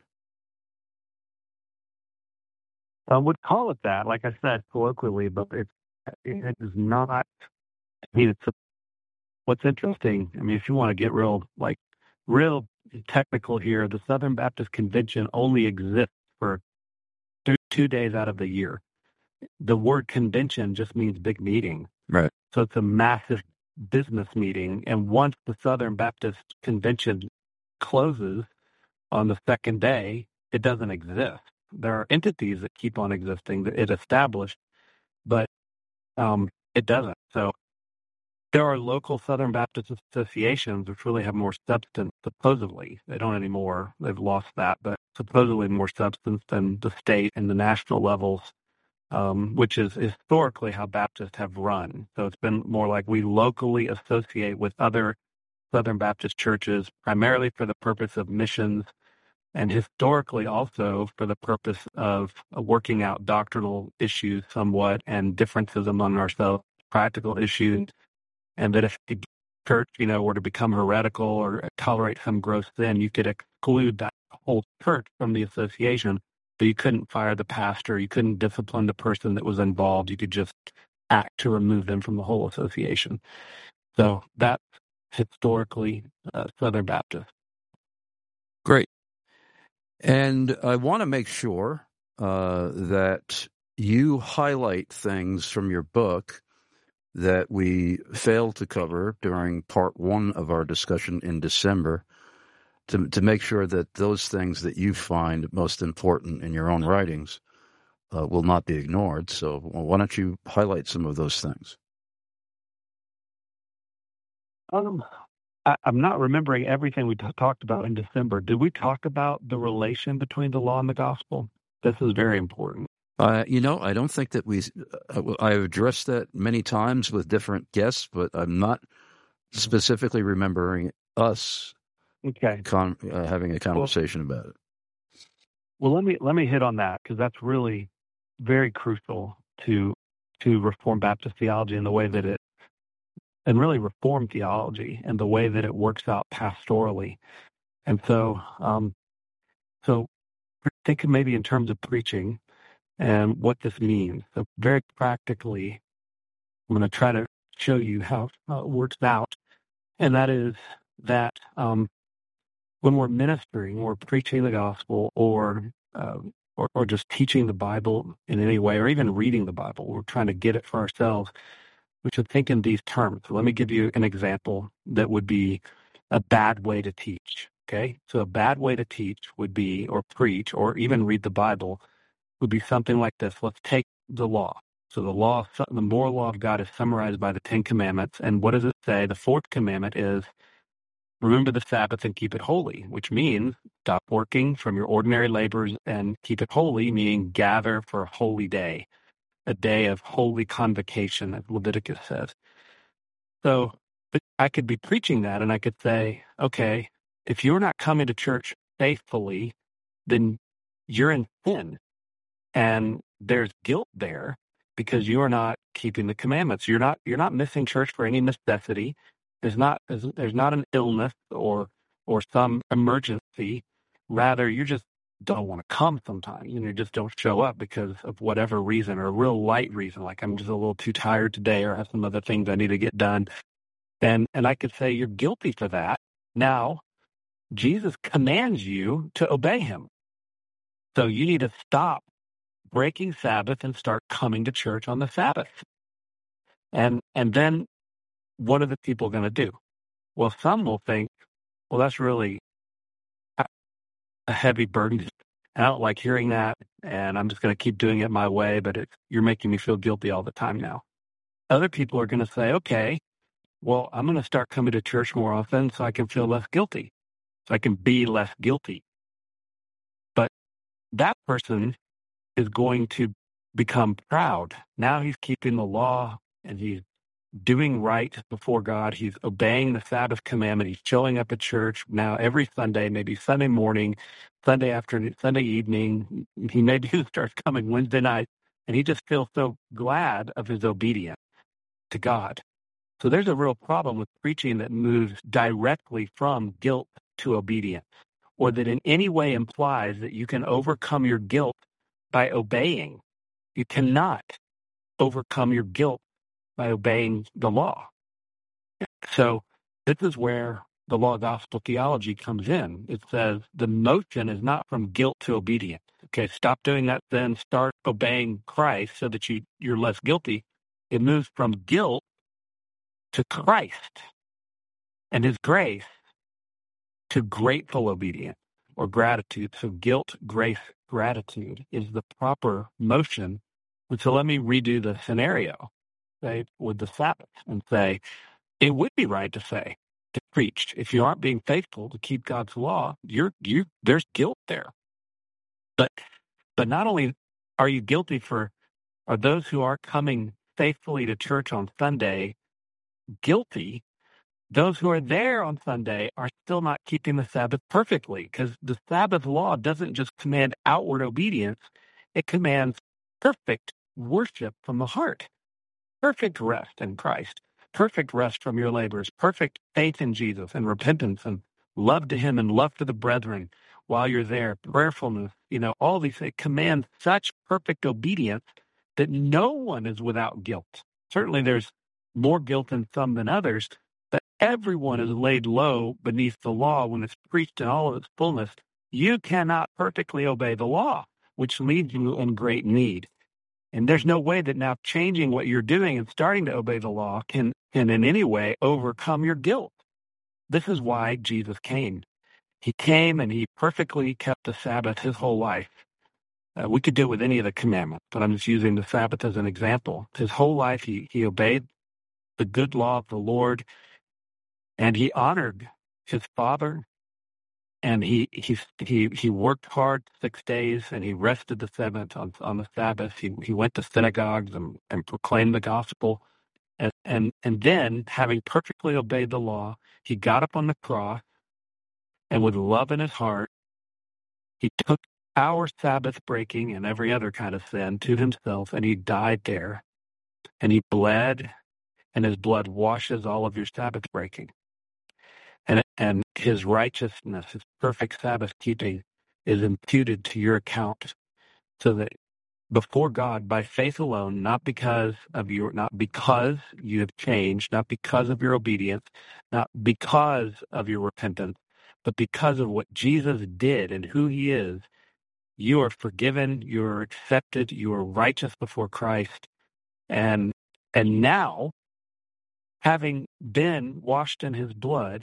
[SPEAKER 4] I would call it that, like I said, colloquially, but it's, it is not. I mean, it's a, what's interesting. I mean, if you want to get real, like, real technical here, the Southern Baptist Convention only exists for two, two days out of the year. The word convention just means big meeting.
[SPEAKER 2] Right.
[SPEAKER 4] So it's a massive business meeting. And once the Southern Baptist Convention closes on the second day, it doesn't exist. There are entities that keep on existing that it established, but um, it doesn't. So there are local Southern Baptist associations which really have more substance, supposedly. They don't anymore. They've lost that, but supposedly more substance than the state and the national levels, um, which is historically how Baptists have run. So it's been more like we locally associate with other Southern Baptist churches, primarily for the purpose of missions, and historically also for the purpose of working out doctrinal issues somewhat and differences among ourselves, practical issues, and that if the church, you know, were to become heretical or tolerate some gross sin, you could exclude that whole church from the association, but you couldn't fire the pastor, you couldn't discipline the person that was involved, you could just act to remove them from the whole association. So that's historically uh, Southern Baptist.
[SPEAKER 2] Great. And I want to make sure uh, that you highlight things from your book that we failed to cover during part one of our discussion in December, to to make sure that those things that you find most important in your own writings uh, will not be ignored. So well, why don't you highlight some of those things?
[SPEAKER 4] Um, I, I'm not remembering everything we t- talked about in December. Did we talk about the relation between the law and the gospel? This is very important.
[SPEAKER 2] Uh, you know, I don't think that we, uh, I've addressed that many times with different guests, but I'm not specifically remembering us
[SPEAKER 4] okay.
[SPEAKER 2] con- uh, having a conversation well, about it.
[SPEAKER 4] Well, let me let me hit on that, because that's really very crucial to to Reformed Baptist theology and the way that it, and really Reformed theology and the way that it works out pastorally. And so, um, so think of maybe in terms of preaching and what this means. So very practically, I'm going to try to show you how, how it works out. And that is that um, when we're ministering, we're preaching the gospel, or, uh, or or just teaching the Bible in any way, or even reading the Bible, we're trying to get it for ourselves, we should think in these terms. So let me give you an example that would be a bad way to teach. Okay, so a bad way to teach would be, or preach, or even read the Bible, would be something like this. Let's take the law. So the law, the moral law of God is summarized by the Ten Commandments. And what does it say? The fourth commandment is, remember the Sabbath and keep it holy, which means stop working from your ordinary labors and keep it holy, meaning gather for a holy day, a day of holy convocation, as Leviticus says. So I could be preaching that, and I could say, okay, if you're not coming to church faithfully, then you're in sin. And there's guilt there because you are not keeping the commandments. You're not you're not missing church for any necessity. There's not there's, there's not an illness or or some emergency. Rather, you just don't want to come sometimes, and you just don't show up because of whatever reason, or a real light reason, like I'm just a little too tired today, or have some other things I need to get done. And and I could say you're guilty for that. Now, Jesus commands you to obey him. So you need to stop breaking Sabbath and start coming to church on the Sabbath. And and then what are the people going to do? Well, some will think, well, that's really a heavy burden. I don't like hearing that, and I'm just going to keep doing it my way, but it, you're making me feel guilty all the time now. Other people are going to say, okay, well, I'm going to start coming to church more often so I can feel less guilty, so I can be less guilty. But that person is going to become proud. Now he's keeping the law, and he's doing right before God. He's obeying the Sabbath commandment. He's showing up at church now every Sunday, maybe Sunday morning, Sunday afternoon, Sunday evening. He maybe starts coming Wednesday night, and he just feels so glad of his obedience to God. So there's a real problem with preaching that moves directly from guilt to obedience, or that in any way implies that you can overcome your guilt by obeying. You cannot overcome your guilt by obeying the law. So this is where the law gospel theology comes in. It says the motion is not from guilt to obedience. Okay, stop doing that, then start obeying Christ so that you, you're less guilty. It moves from guilt to Christ and his grace to grateful obedience or gratitude. So guilt, grace, gratitude is the proper motion. And so let me redo the scenario, say, with the Sabbath, and say, it would be right to say, to preach, if you aren't being faithful to keep God's law, you're you there's guilt there. But but not only are you guilty for, are those who are coming faithfully to church on Sunday guilty, those who are there on Sunday are still not keeping the Sabbath perfectly, because the Sabbath law doesn't just command outward obedience, it commands perfect worship from the heart, perfect rest in Christ, perfect rest from your labors, perfect faith in Jesus and repentance and love to him and love to the brethren while you're there, prayerfulness, you know, all these things command such perfect obedience that no one is without guilt. Certainly there's more guilt in some than others, but everyone is laid low beneath the law when it's preached in all of its fullness. You cannot perfectly obey the law, which leaves you in great need. And there's no way that now changing what you're doing and starting to obey the law can, can in any way overcome your guilt. This is why Jesus came. He came and he perfectly kept the Sabbath his whole life. Uh, we could do it with any of the commandments, but I'm just using the Sabbath as an example. His whole life he, he obeyed the good law of the Lord, and he honored his Father, and he he he he worked hard six days, and he rested the seventh on, on the Sabbath. He he went to synagogues and, and proclaimed the gospel, and, and and then, having perfectly obeyed the law, he got up on the cross, and with love in his heart, he took our Sabbath breaking and every other kind of sin to himself, and he died there, and he bled, and his blood washes all of your Sabbath breaking. And and his righteousness, his perfect Sabbath keeping, is imputed to your account, so that before God, by faith alone, not because of your, not because you have changed, not because of your obedience, not because of your repentance, but because of what Jesus did and who he is, you are forgiven, you are accepted, you are righteous before Christ, and and now, having been washed in his blood,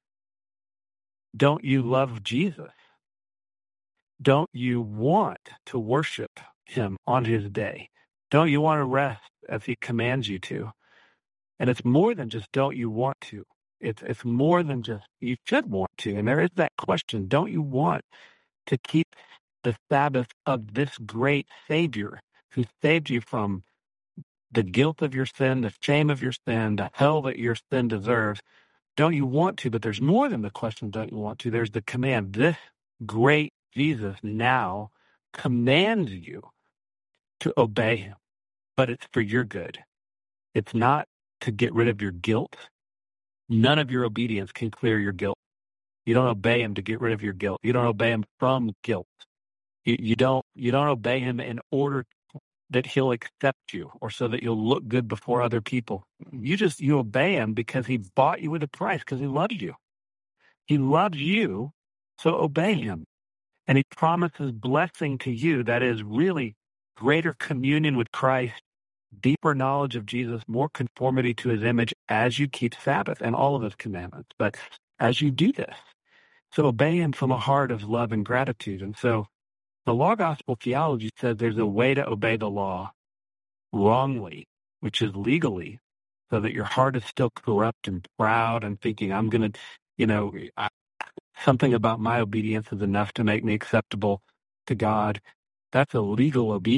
[SPEAKER 4] don't you love Jesus? Don't you want to worship him on his day? Don't you want to rest as he commands you to? And it's more than just don't you want to. It's it's more than just you should want to. And there is that question, don't you want to keep the Sabbath of this great Savior who saved you from the guilt of your sin, the shame of your sin, the hell that your sin deserves? Don't you want to? But there's more than the question, don't you want to? There's the command. This great Jesus now commands you to obey him, but it's for your good. It's not to get rid of your guilt. None of your obedience can clear your guilt. You don't obey him to get rid of your guilt. You don't obey him from guilt. You, you don't you don't obey him in order that he'll accept you or so that you'll look good before other people. You just, you obey him because he bought you with a price, because he loves you. He loves you, so obey him. And he promises blessing to you that is really greater communion with Christ, deeper knowledge of Jesus, more conformity to his image as you keep Sabbath and all of his commandments. But as you do this, so obey him from a heart of love and gratitude. And so the law gospel theology says there's a way to obey the law wrongly, which is legally, so that your heart is still corrupt and proud and thinking, I'm going to, you know, I, something about my obedience is enough to make me acceptable to God. That's a legal obedience.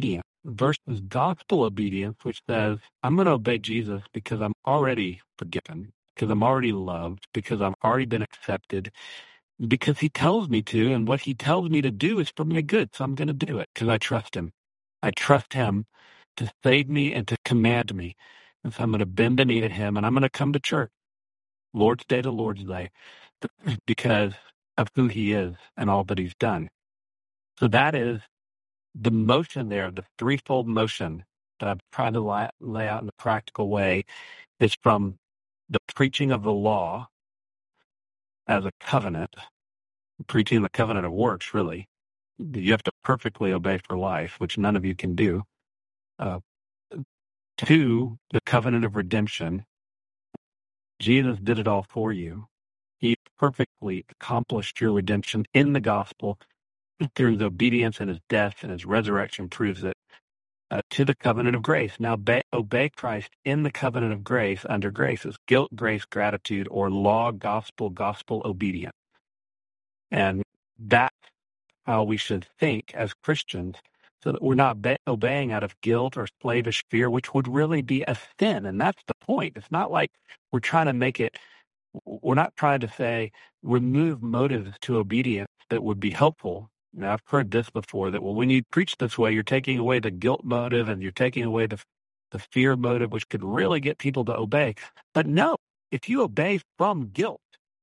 [SPEAKER 4] versus gospel obedience, which says, I'm going to obey Jesus because I'm already forgiven, because I'm already loved, because I've already been accepted, because he tells me to, and what he tells me to do is for my good, so I'm going to do it because I trust him. I trust him to save me and to command me. And so I'm going to bend the knee to him, and I'm going to come to church, Lord's Day to Lord's Day, because of who he is and all that he's done. So that is the motion there, the threefold motion that I've tried to lay, lay out in a practical way, is from the preaching of the law as a covenant, preaching the covenant of works, really. You have to perfectly obey for life, which none of you can do. Uh, two, the covenant of redemption. Jesus did it all for you. He perfectly accomplished your redemption in the gospel through his obedience, and his death and his resurrection proves it. Uh, to the covenant of grace. Now, be, obey Christ in the covenant of grace under grace is guilt, grace, gratitude, or law, gospel, gospel obedience. And that's how we should think as Christians, so that we're not be- obeying out of guilt or slavish fear, which would really be a sin. And that's the point. It's not like we're trying to make it, we're not trying to say, remove motives to obedience that would be helpful. Now, I've heard this before, that, well, when you preach this way, you're taking away the guilt motive and you're taking away the the fear motive, which could really get people to obey. But no, if you obey from guilt,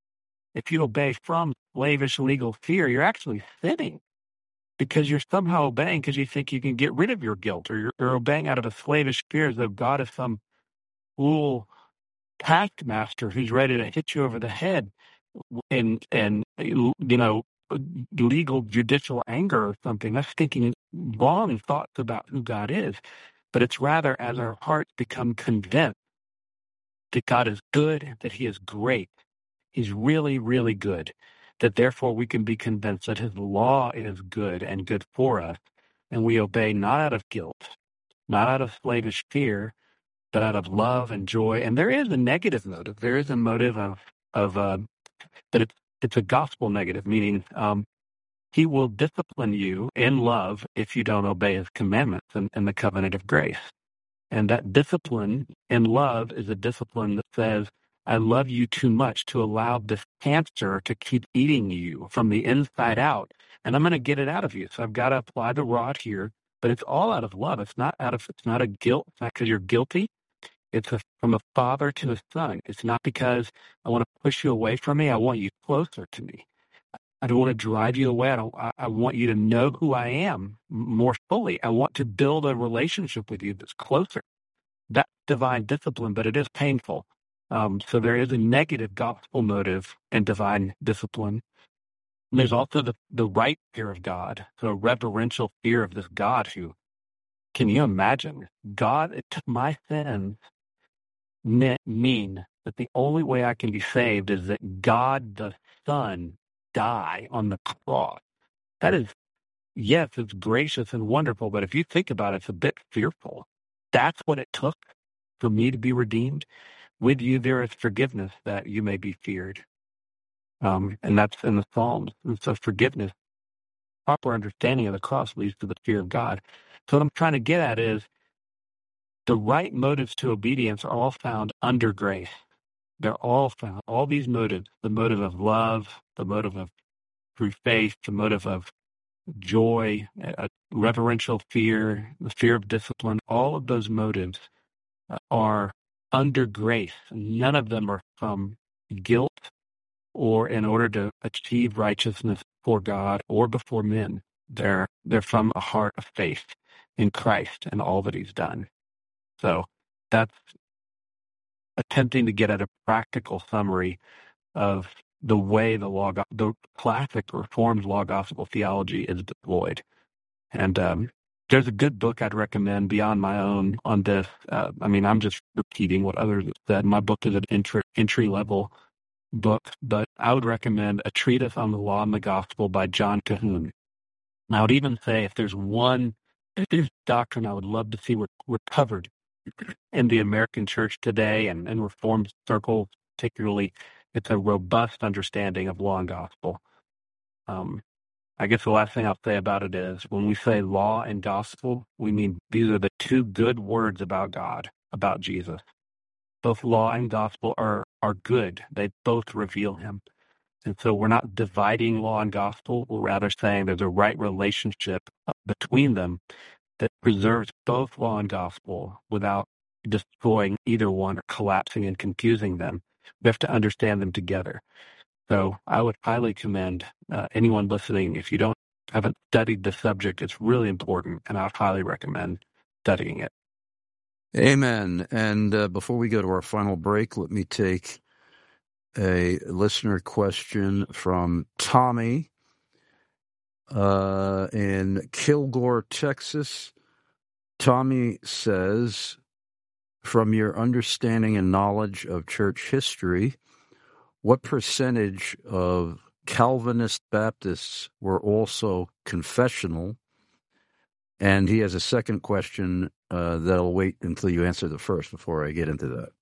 [SPEAKER 4] if you obey from slavish legal fear, you're actually sinning, because you're somehow obeying because you think you can get rid of your guilt, or you're, you're obeying out of a slavish fear as though God is some cruel taskmaster who's ready to hit you over the head and, and you know, legal judicial anger or something. That's thinking wrong thoughts about who God is. But it's rather as our hearts become convinced that God is good, that he is great, he's really, really good, that therefore we can be convinced that his law is good and good for us, and we obey not out of guilt, not out of slavish fear, but out of love and joy. And there is a negative motive. There is a motive of, of uh, that it's, it's a gospel negative, meaning um, he will discipline you in love if you don't obey his commandments in, in the covenant of grace. And that discipline in love is a discipline that says, I love you too much to allow this cancer to keep eating you from the inside out, and I'm going to get it out of you. So I've got to apply the rod here, but it's all out of love. It's not out of, it's not a guilt. It's not because you're guilty. It's a, from a father to a son. It's not because I want to push you away from me. I want you closer to me. I don't want to drive you away. I don't. I, I want you to know who I am more fully. I want to build a relationship with you that's closer. That's divine discipline, but it is painful. Um, so there is a negative gospel motive in divine discipline. And there's also the, the right fear of God, so a reverential fear of this God who, can you imagine? God, it took my sins mean that the only way I can be saved is that God the Son die on the cross. That is, yes, it's gracious and wonderful, but if you think about it, it's a bit fearful. That's what it took for me to be redeemed. With you there is forgiveness that you may be feared. Um, and that's in the Psalms. And so forgiveness, proper understanding of the cross leads to the fear of God. So what I'm trying to get at is the right motives to obedience are all found under grace. They're all found. All these motives, the motive of love, the motive of through faith, the motive of joy, a reverential fear, the fear of discipline, all of those motives are under grace. None of them are from guilt or in order to achieve righteousness for God or before men. They're, they're from a heart of faith in Christ and all that he's done. So that's attempting to get at a practical summary of the way the law, the classic Reformed law gospel theology is deployed. And um, there's a good book I'd recommend beyond my own on this. Uh, I mean, I'm just repeating what others have said. My book is an entry, entry-level book, but I would recommend A Treatise on the Law and the Gospel by John Cahoon. And I would even say if there's one if there's doctrine I would love to see re- recovered in the American church today and in Reformed circles particularly, it's a robust understanding of law and gospel. Um, I guess the last thing I'll say about it is when we say law and gospel, we mean these are the two good words about God, about Jesus. Both law and gospel are, are good. They both reveal him. And so we're not dividing law and gospel. We're rather saying there's a right relationship between them that preserves both law and gospel without destroying either one or collapsing and confusing them. We have to understand them together. So I would highly commend uh, anyone listening, if you don't haven't studied the subject, it's really important, and I would highly recommend studying it.
[SPEAKER 2] Amen. And uh, before we go to our final break, let me take a listener question from Tommy uh, in Kilgore, Texas. Tommy says, from your understanding and knowledge of church history, what percentage of Calvinist Baptists were also confessional? And he has a second question uh, that'll wait until you answer the first before I get into that.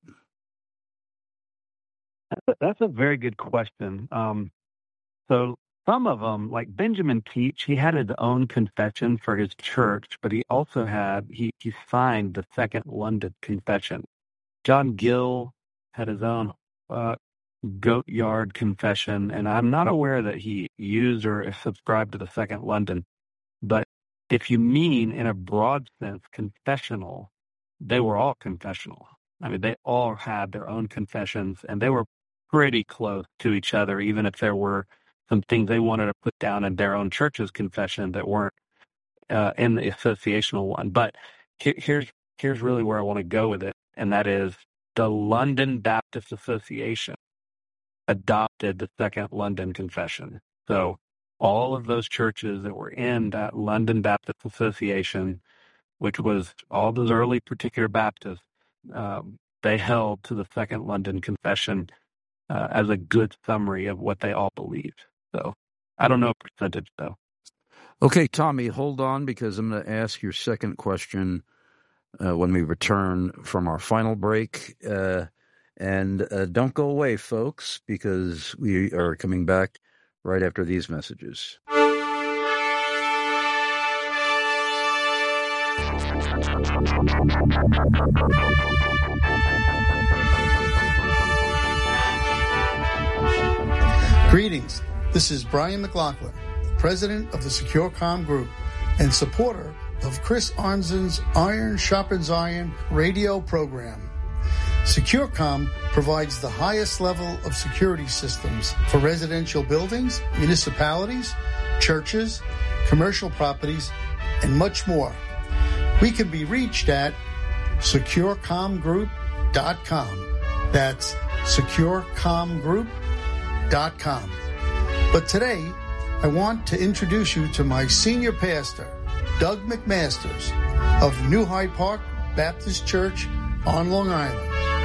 [SPEAKER 4] That's a, that's a very good question. Um, so some of them, like Benjamin Teach, he had his own confession for his church, but he also had, he, he signed the Second London Confession. John Gill had his own uh, Goat Yard Confession, and I'm not aware that he used or subscribed to the Second London. But if you mean in a broad sense confessional, they were all confessional. I mean, they all had their own confessions, and they were pretty close to each other, even if there were some things they wanted to put down in their own church's confession that weren't uh, in the associational one. But he- here's here's really where I want to go with it, and that is the London Baptist Association adopted the Second London Confession. So all of those churches that were in that London Baptist Association, which was all those early particular Baptists, um, they held to the Second London Confession uh, as a good summary of what they all believed. So I don't know a percentage, though.
[SPEAKER 2] Okay, Tommy, hold on, because I'm going to ask your second question uh, when we return from our final break. Uh, and uh, don't go away, folks, because we are coming back right after these messages.
[SPEAKER 17] Greetings. This is Brian McLaughlin, president of the Secure Comm Group and supporter of Chris Arnzen's Iron Sharpens Iron radio program. SecureCom provides the highest level of security systems for residential buildings, municipalities, churches, commercial properties, and much more. We can be reached at secure comm group dot com. That's secure comm group dot com. But today, I want to introduce you to my senior pastor, Doug McMasters of New Hyde Park Baptist Church on Long Island.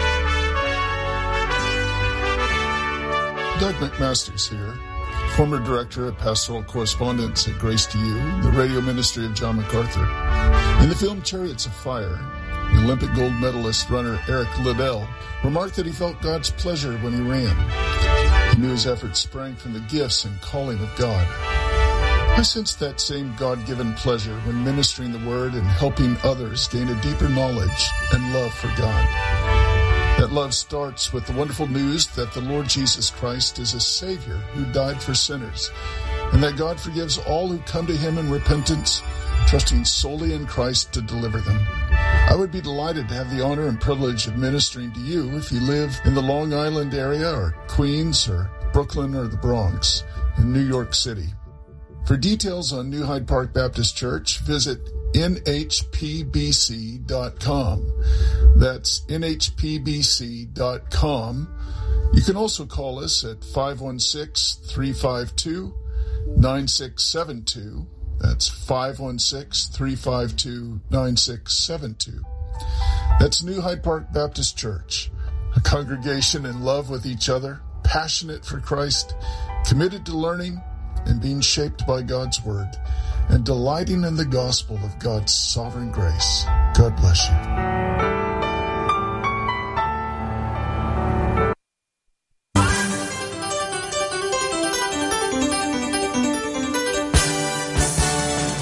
[SPEAKER 1] Doug McMasters here, former director of pastoral correspondence at Grace to You, the radio ministry of John MacArthur. In the film Chariots of Fire, the Olympic gold medalist runner Eric Liddell remarked that he felt God's pleasure when he ran. He knew his efforts sprang from the gifts and calling of God. I sensed that same God-given pleasure when ministering the Word and helping others gain a deeper knowledge and love for God. That love starts with the wonderful news that the Lord Jesus Christ is a Savior who died for sinners, and that God forgives all who come to Him in repentance, trusting solely in Christ to deliver them. I would be delighted to have the honor and privilege of ministering to you if you live in the Long Island area or Queens or Brooklyn or the Bronx in New York City. For details on New Hyde Park Baptist Church, visit N H P B C dot com. That's N H P B C dot com. You can also call us at five one six, three five two, nine six seven two. That's five one six, three five two, nine six seven two. That's New Hyde Park Baptist Church, a congregation in love with each other, passionate for Christ, committed to learning and being shaped by God's Word, and delighting in the gospel of God's sovereign grace. God bless you.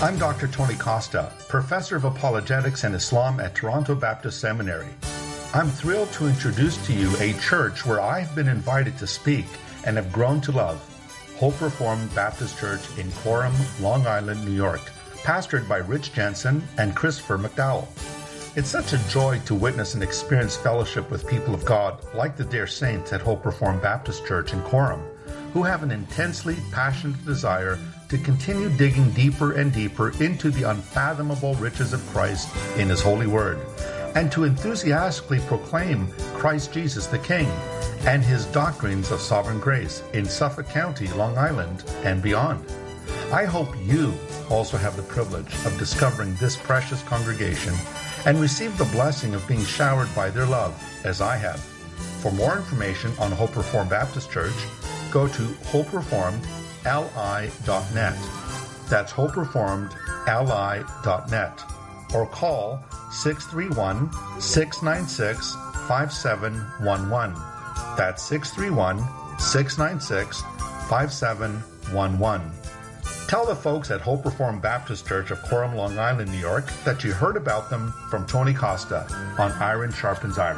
[SPEAKER 3] I'm Doctor Tony Costa, Professor of Apologetics and Islam at Toronto Baptist Seminary. I'm thrilled to introduce to you a church where I've been invited to speak and have grown to love, Hope Reformed Baptist Church in Coram, Long Island, New York, pastored by Rich Jensen and Christopher McDowell. It's such a joy to witness and experience fellowship with people of God like the dear saints at Hope Reformed Baptist Church in Coram, who have an intensely passionate desire to continue digging deeper and deeper into the unfathomable riches of Christ in His holy word, and to enthusiastically proclaim Christ Jesus the King and His doctrines of sovereign grace in Suffolk County, Long Island, and beyond. I hope you also have the privilege of discovering this precious congregation and receive the blessing of being showered by their love, as I have. For more information on Hope Reformed Baptist Church, go to hope reformed l i dot net. That's hope reformed l i dot net. Or call six three one, six nine six, five seven one one. That's six three one, six nine six, five seven one one. Tell the folks at Hope Reformed Baptist Church of Coram, Long Island, New York, that you heard about them from Tony Costa on Iron Sharpens Iron.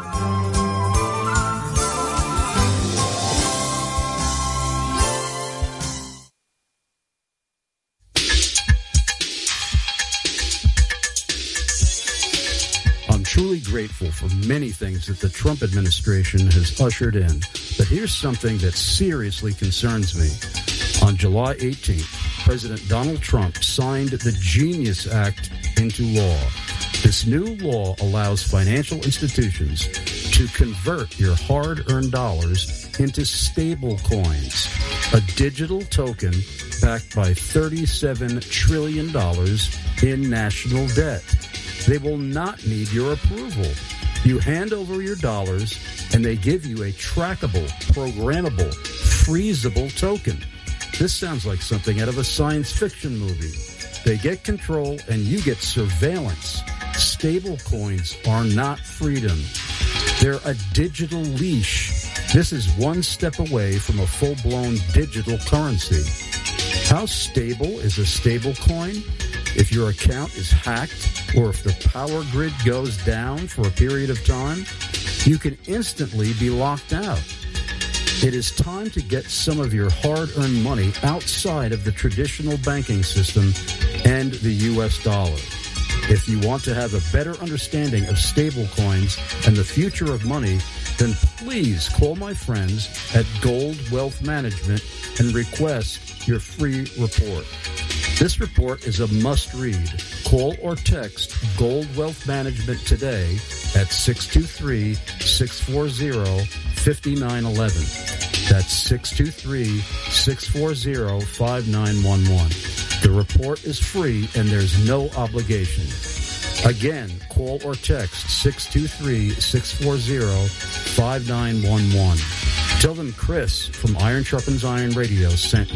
[SPEAKER 18] I'm truly grateful for many things that the Trump administration has ushered in, but here's something that seriously concerns me. On July eighteenth, President Donald Trump signed the Genius Act into law. This new law allows financial institutions to convert your hard-earned dollars into stable coins, a digital token backed by thirty-seven trillion dollars in national debt. They will not need your approval. You hand over your dollars, and they give you a trackable, programmable, freezable token. This sounds like something out of a science fiction movie. They get control, and you get surveillance. Stable coins are not freedom. They're a digital leash. This is one step away from a full-blown digital currency. How stable is a stable coin? If your account is hacked, or if the power grid goes down for a period of time, you can instantly be locked out. It is time to get some of your hard-earned money outside of the traditional banking system and the U S dollar. If you want to have a better understanding of stablecoins and the future of money, then please call my friends at Gold Wealth Management and request your free report. This report is a must-read. Call or text Gold Wealth Management today at six two three, six four zero, five nine one one. That's six two three, six four zero, five nine one one. The report is free and there's no obligation. Again, call or text six two three, six four zero, five nine one one. Tell them Chris from Iron Sharpens Iron Radio sent you.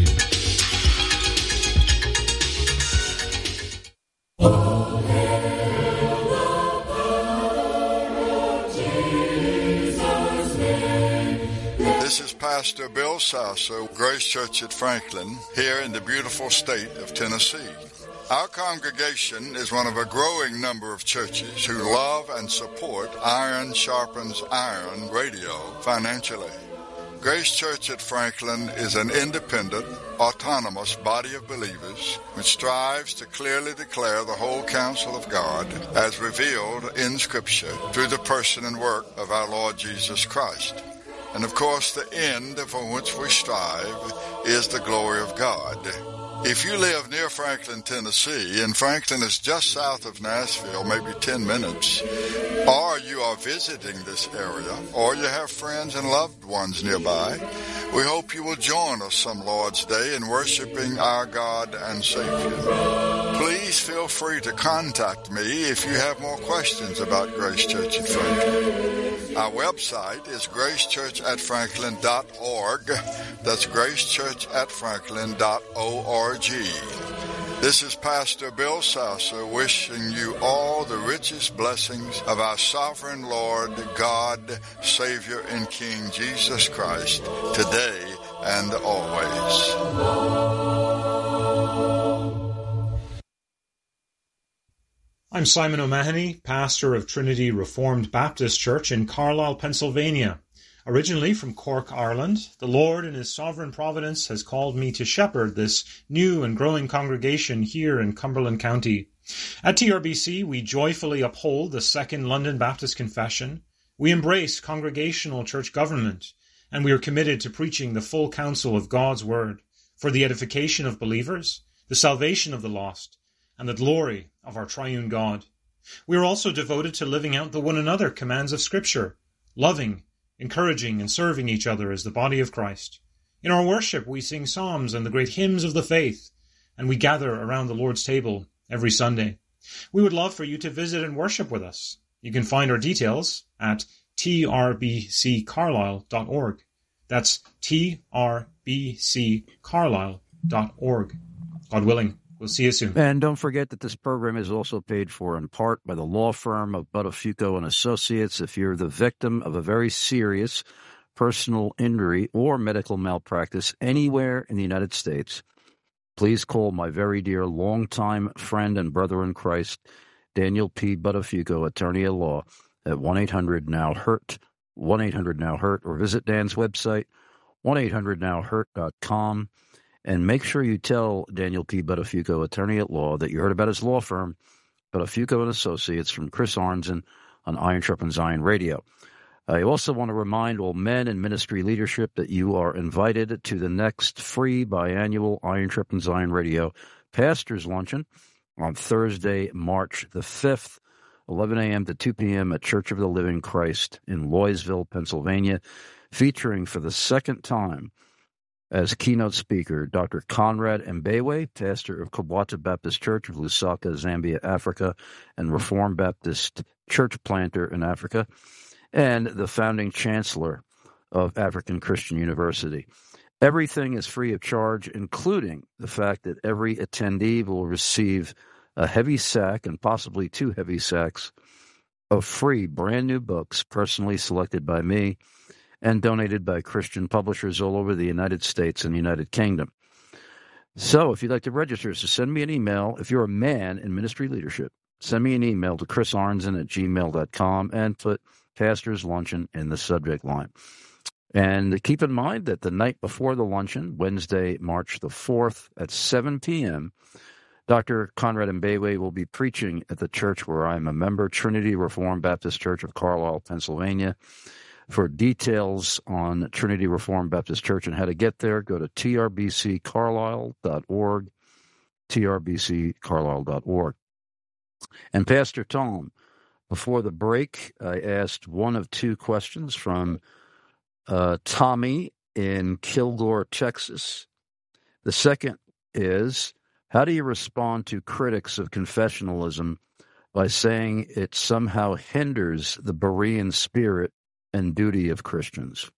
[SPEAKER 5] This is Pastor Bill Sasso, Grace Church at Franklin, here in the beautiful state of Tennessee. Our congregation is one of a growing number of churches who love and support Iron Sharpens Iron Radio financially. Grace Church at Franklin is an independent, autonomous body of believers which strives to clearly declare the whole counsel of God as revealed in Scripture through the person and work of our Lord Jesus Christ. And of course, the end for which we strive is the glory of God. If you live near Franklin, Tennessee, and Franklin is just south of Nashville, maybe ten minutes, or you are visiting this area, or you have friends and loved ones nearby, we hope you will join us some Lord's Day in worshiping our God and Savior. Please feel free to contact me if you have more questions about Grace Church at Franklin. Our website is grace church at franklin dot org. That's grace church at franklin dot org. This is Pastor Bill Sasso wishing you all the richest blessings of our sovereign Lord, God, Savior, and King Jesus Christ, today and always.
[SPEAKER 6] I'm Simon O'Mahony, pastor of Trinity Reformed Baptist Church in Carlisle, Pennsylvania. Originally from Cork, Ireland, the Lord in His sovereign providence has called me to shepherd this new and growing congregation here in Cumberland County. At T R B C, we joyfully uphold the Second London Baptist Confession. We embrace congregational church government, and we are committed to preaching the full counsel of God's Word for the edification of believers, the salvation of the lost, and the glory of our triune God. We are also devoted to living out the one another commands of Scripture, loving, encouraging, and serving each other as the body of Christ. In our worship, we sing psalms and the great hymns of the faith, and we gather around the Lord's table every Sunday. We would love for you to visit and worship with us. You can find our details at t r b c carlisle dot org. That's t r b c carlisle dot org. God willing, we'll see you soon.
[SPEAKER 2] And don't forget that this program is also paid for in part by the law firm of Buttafuoco and Associates. If you're the victim of a very serious personal injury or medical malpractice anywhere in the United States, please call my very dear longtime friend and brother in Christ, Daniel P. Buttafuoco, attorney at law, at one eight hundred now hurt, one eight hundred now hurt, or visit Dan's website, one eight hundred now hurt dot com. And make sure you tell Daniel P. Buttafuoco, attorney at law, that you heard about his law firm, Buttafuoco and Associates, from Chris Arnzen on Iron Sharpens Iron Radio. I also want to remind all men in ministry leadership that you are invited to the next free biannual Iron Sharpens Iron Radio Pastors Luncheon on Thursday, March the fifth, eleven a.m. to two p.m. at Church of the Living Christ in Loysville, Pennsylvania, featuring for the second time as keynote speaker Doctor Conrad Mbewe, pastor of Kabwata Baptist Church of Lusaka, Zambia, Africa, and Reformed Baptist church planter in Africa, and the founding chancellor of African Christian University. Everything is free of charge, including the fact that every attendee will receive a heavy sack, and possibly two heavy sacks, of free brand new books personally selected by me and donated by Christian publishers all over the United States and the United Kingdom. So if you'd like to register, so send me an email. If you're a man in ministry leadership, send me an email to chris arnzen at gmail dot com and put Pastor's Luncheon in the subject line. And keep in mind that the night before the luncheon, Wednesday, March the fourth at seven p.m., Doctor Conrad Mbewe will be preaching at the church where I am a member, Trinity Reformed Baptist Church of Carlisle, Pennsylvania. For details on Trinity Reformed Baptist Church and how to get there, go to t r b c carlisle dot org, t r b c carlisle dot org. And Pastor Tom, before the break, I asked one of two questions from uh, Tommy in Kilgore, Texas. The second is, how do you respond to critics of confessionalism by saying it somehow hinders the Berean spirit and duty of Christians?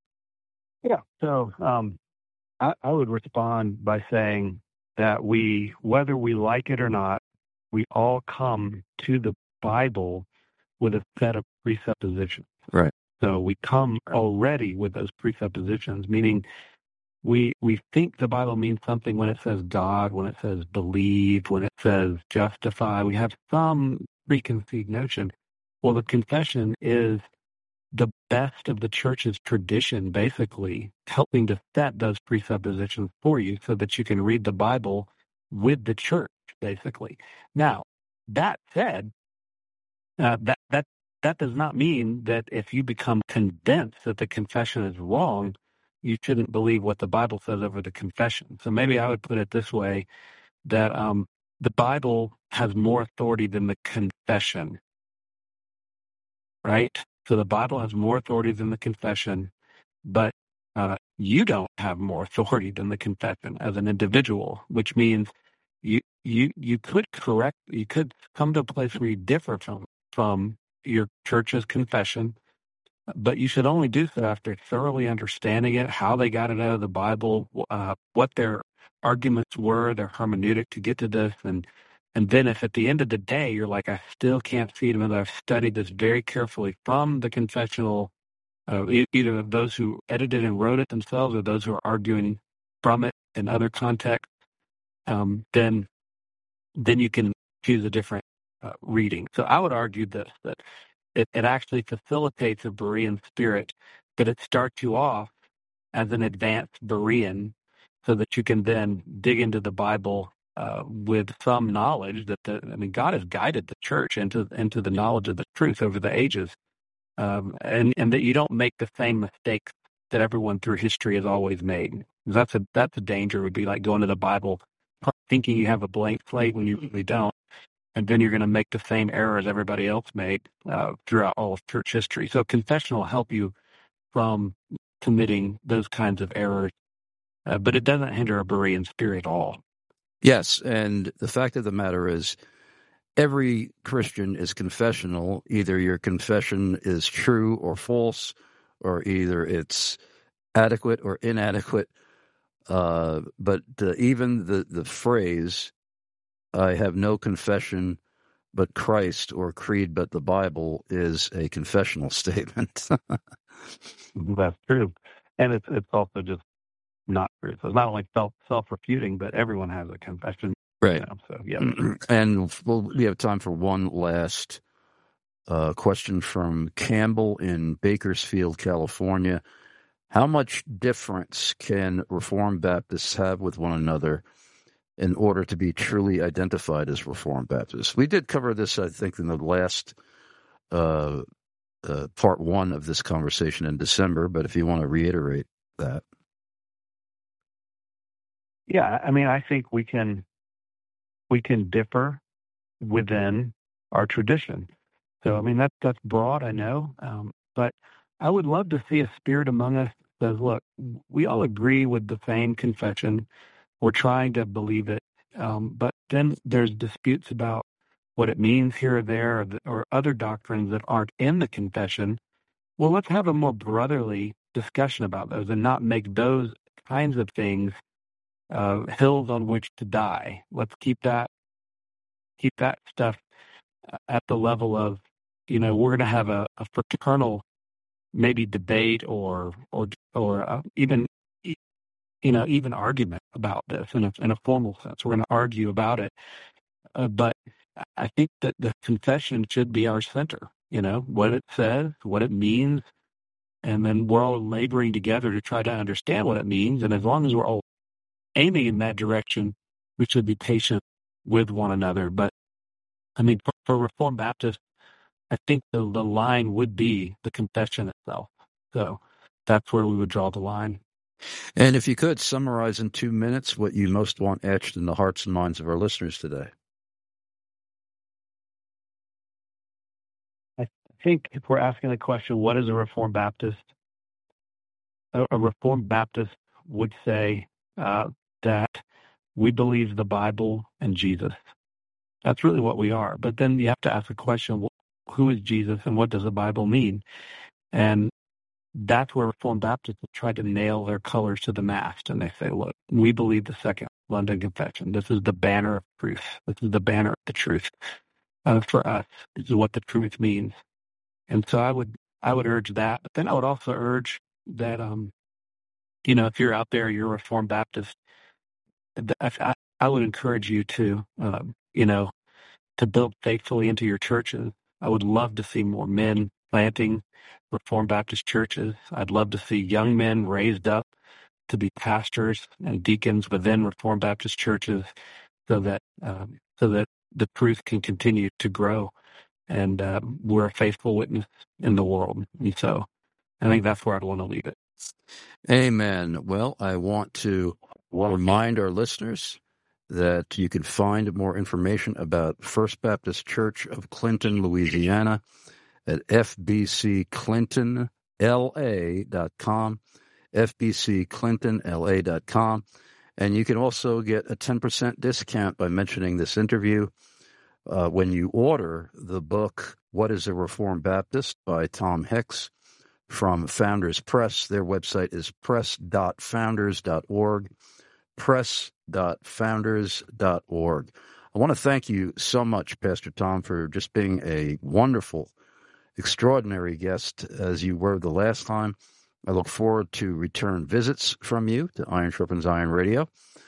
[SPEAKER 4] Yeah, so um, I, I would respond by saying that we, whether we like it or not, we all come to the Bible with a set of presuppositions.
[SPEAKER 2] Right.
[SPEAKER 4] So we come already with those presuppositions, meaning we we think the Bible means something when it says God, when it says believe, when it says justify. We have some preconceived notion. Well, the confession is the best of the church's tradition, basically, helping to set those presuppositions for you so that you can read the Bible with the church, basically. Now, that said, uh, that, that, that does not mean that if you become convinced that the confession is wrong, you shouldn't believe what the Bible says over the confession. So maybe I would put it this way, that um, the Bible has more authority than the confession, right? So the Bible has more authority than the confession, but uh, you don't have more authority than the confession as an individual, which means you you you could correct, you could come to a place where you differ from from your church's confession, but you should only do so after thoroughly understanding it, how they got it out of the Bible, uh, what their arguments were, their hermeneutic to get to this, and And then if at the end of the day, you're like, I still can't see it, and I've studied this very carefully from the confessional, uh, e- either of those who edited and wrote it themselves or those who are arguing from it in other contexts, um, then then you can choose a different uh, reading. So I would argue that that it, it actually facilitates a Berean spirit, but it starts you off as an advanced Berean so that you can then dig into the Bible uh, with some knowledge that the, I mean, God has guided the church into into the knowledge of the truth over the ages, um, and and that you don't make the same mistakes that everyone through history has always made. That's a that's a danger. It would be like going to the Bible thinking you have a blank slate when you really don't, and then you're going to make the same errors everybody else made uh, throughout all of church history. So confession will help you from committing those kinds of errors, uh, but it doesn't hinder a Berean spirit at all.
[SPEAKER 2] Yes, and the fact of the matter is, every Christian is confessional. Either your confession is true or false, or either it's adequate or inadequate. Uh, but uh, even the, the phrase, I have no confession but Christ, or creed but the Bible, is a confessional statement.
[SPEAKER 4] That's true. And it's it's also just not true. So it's not only self, self-refuting, but everyone has a confession.
[SPEAKER 2] Right.
[SPEAKER 4] You know, so, yeah.
[SPEAKER 2] And we'll, we have time for one last uh, question from Campbell in Bakersfield, California. How much difference can Reformed Baptists have with one another in order to be truly identified as Reformed Baptists? We did cover this, I think, in the last uh, uh, part one of this conversation in December, but if you want to reiterate that.
[SPEAKER 4] Yeah, I mean, I think we can we can differ within our tradition. So, I mean, that's, that's broad, I know, um, but I would love to see a spirit among us that says, look, we all agree with the same confession. We're trying to believe it, um, but then there's disputes about what it means here or there, or, the, or other doctrines that aren't in the confession. Well, let's have a more brotherly discussion about those and not make those kinds of things uh, hills on which to die. Let's keep that keep that stuff at the level of, you know, we're going to have a, a fraternal maybe debate or or or uh, even you know even argument about this in a in a formal sense. We're going to argue about it, uh, but I think that the confession should be our center. You know, what it says, what it means, and then we're all laboring together to try to understand what it means. And as long as we're all aiming in that direction, we should be patient with one another. But I mean, for, for Reformed Baptists, I think the, the line would be the confession itself. So that's where we would draw the line.
[SPEAKER 2] And if you could summarize in two minutes what you most want etched in the hearts and minds of our listeners today.
[SPEAKER 4] I think if we're asking the question, what is a Reformed Baptist? A, a Reformed Baptist would say uh, that we believe the Bible and Jesus. That's really what we are. But then you have to ask the question, who is Jesus and what does the Bible mean? And that's where Reformed Baptists have tried to nail their colors to the mast. And they say, look, we believe the Second London Confession. This is the banner of truth. This is the banner of the truth uh, for us. This is what the truth means. And so I would I would urge that. But then I would also urge that, um, you know, if you're out there, you're a Reformed Baptist, I, I would encourage you to, um, you know, to build faithfully into your churches. I would love to see more men planting Reformed Baptist churches. I'd love to see young men raised up to be pastors and deacons within Reformed Baptist churches, so that um, so that the truth can continue to grow, and uh, we're a faithful witness in the world. And so, I think that's where I'd want to leave it.
[SPEAKER 2] Amen. Well, I want to remind our listeners that you can find more information about First Baptist Church of Clinton, Louisiana at f b c clinton l a dot com, f b c clinton l a dot com. And you can also get a ten percent discount by mentioning this interview uh, when you order the book, What is a Reformed Baptist, by Tom Hicks from Founders Press. Their website is press dot founders dot org, press dot founders dot org. I want to thank you so much, Pastor Tom, for just being a wonderful, extraordinary guest, as you were the last time. I look forward to return visits from you to Iron Sharpens Iron Radio.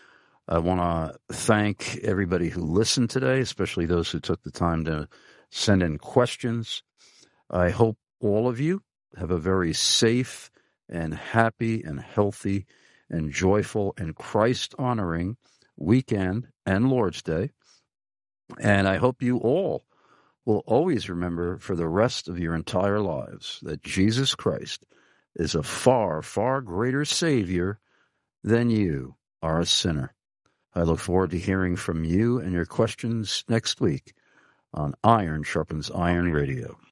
[SPEAKER 2] I want to thank everybody who listened today, especially those who took the time to send in questions. I hope all of you have a very safe and happy and healthy and joyful and Christ-honoring weekend and Lord's Day. And I hope you all will always remember for the rest of your entire lives that Jesus Christ is a far, far greater Savior than you are a sinner. I look forward to hearing from you and your questions next week on Iron Sharpens Iron Radio.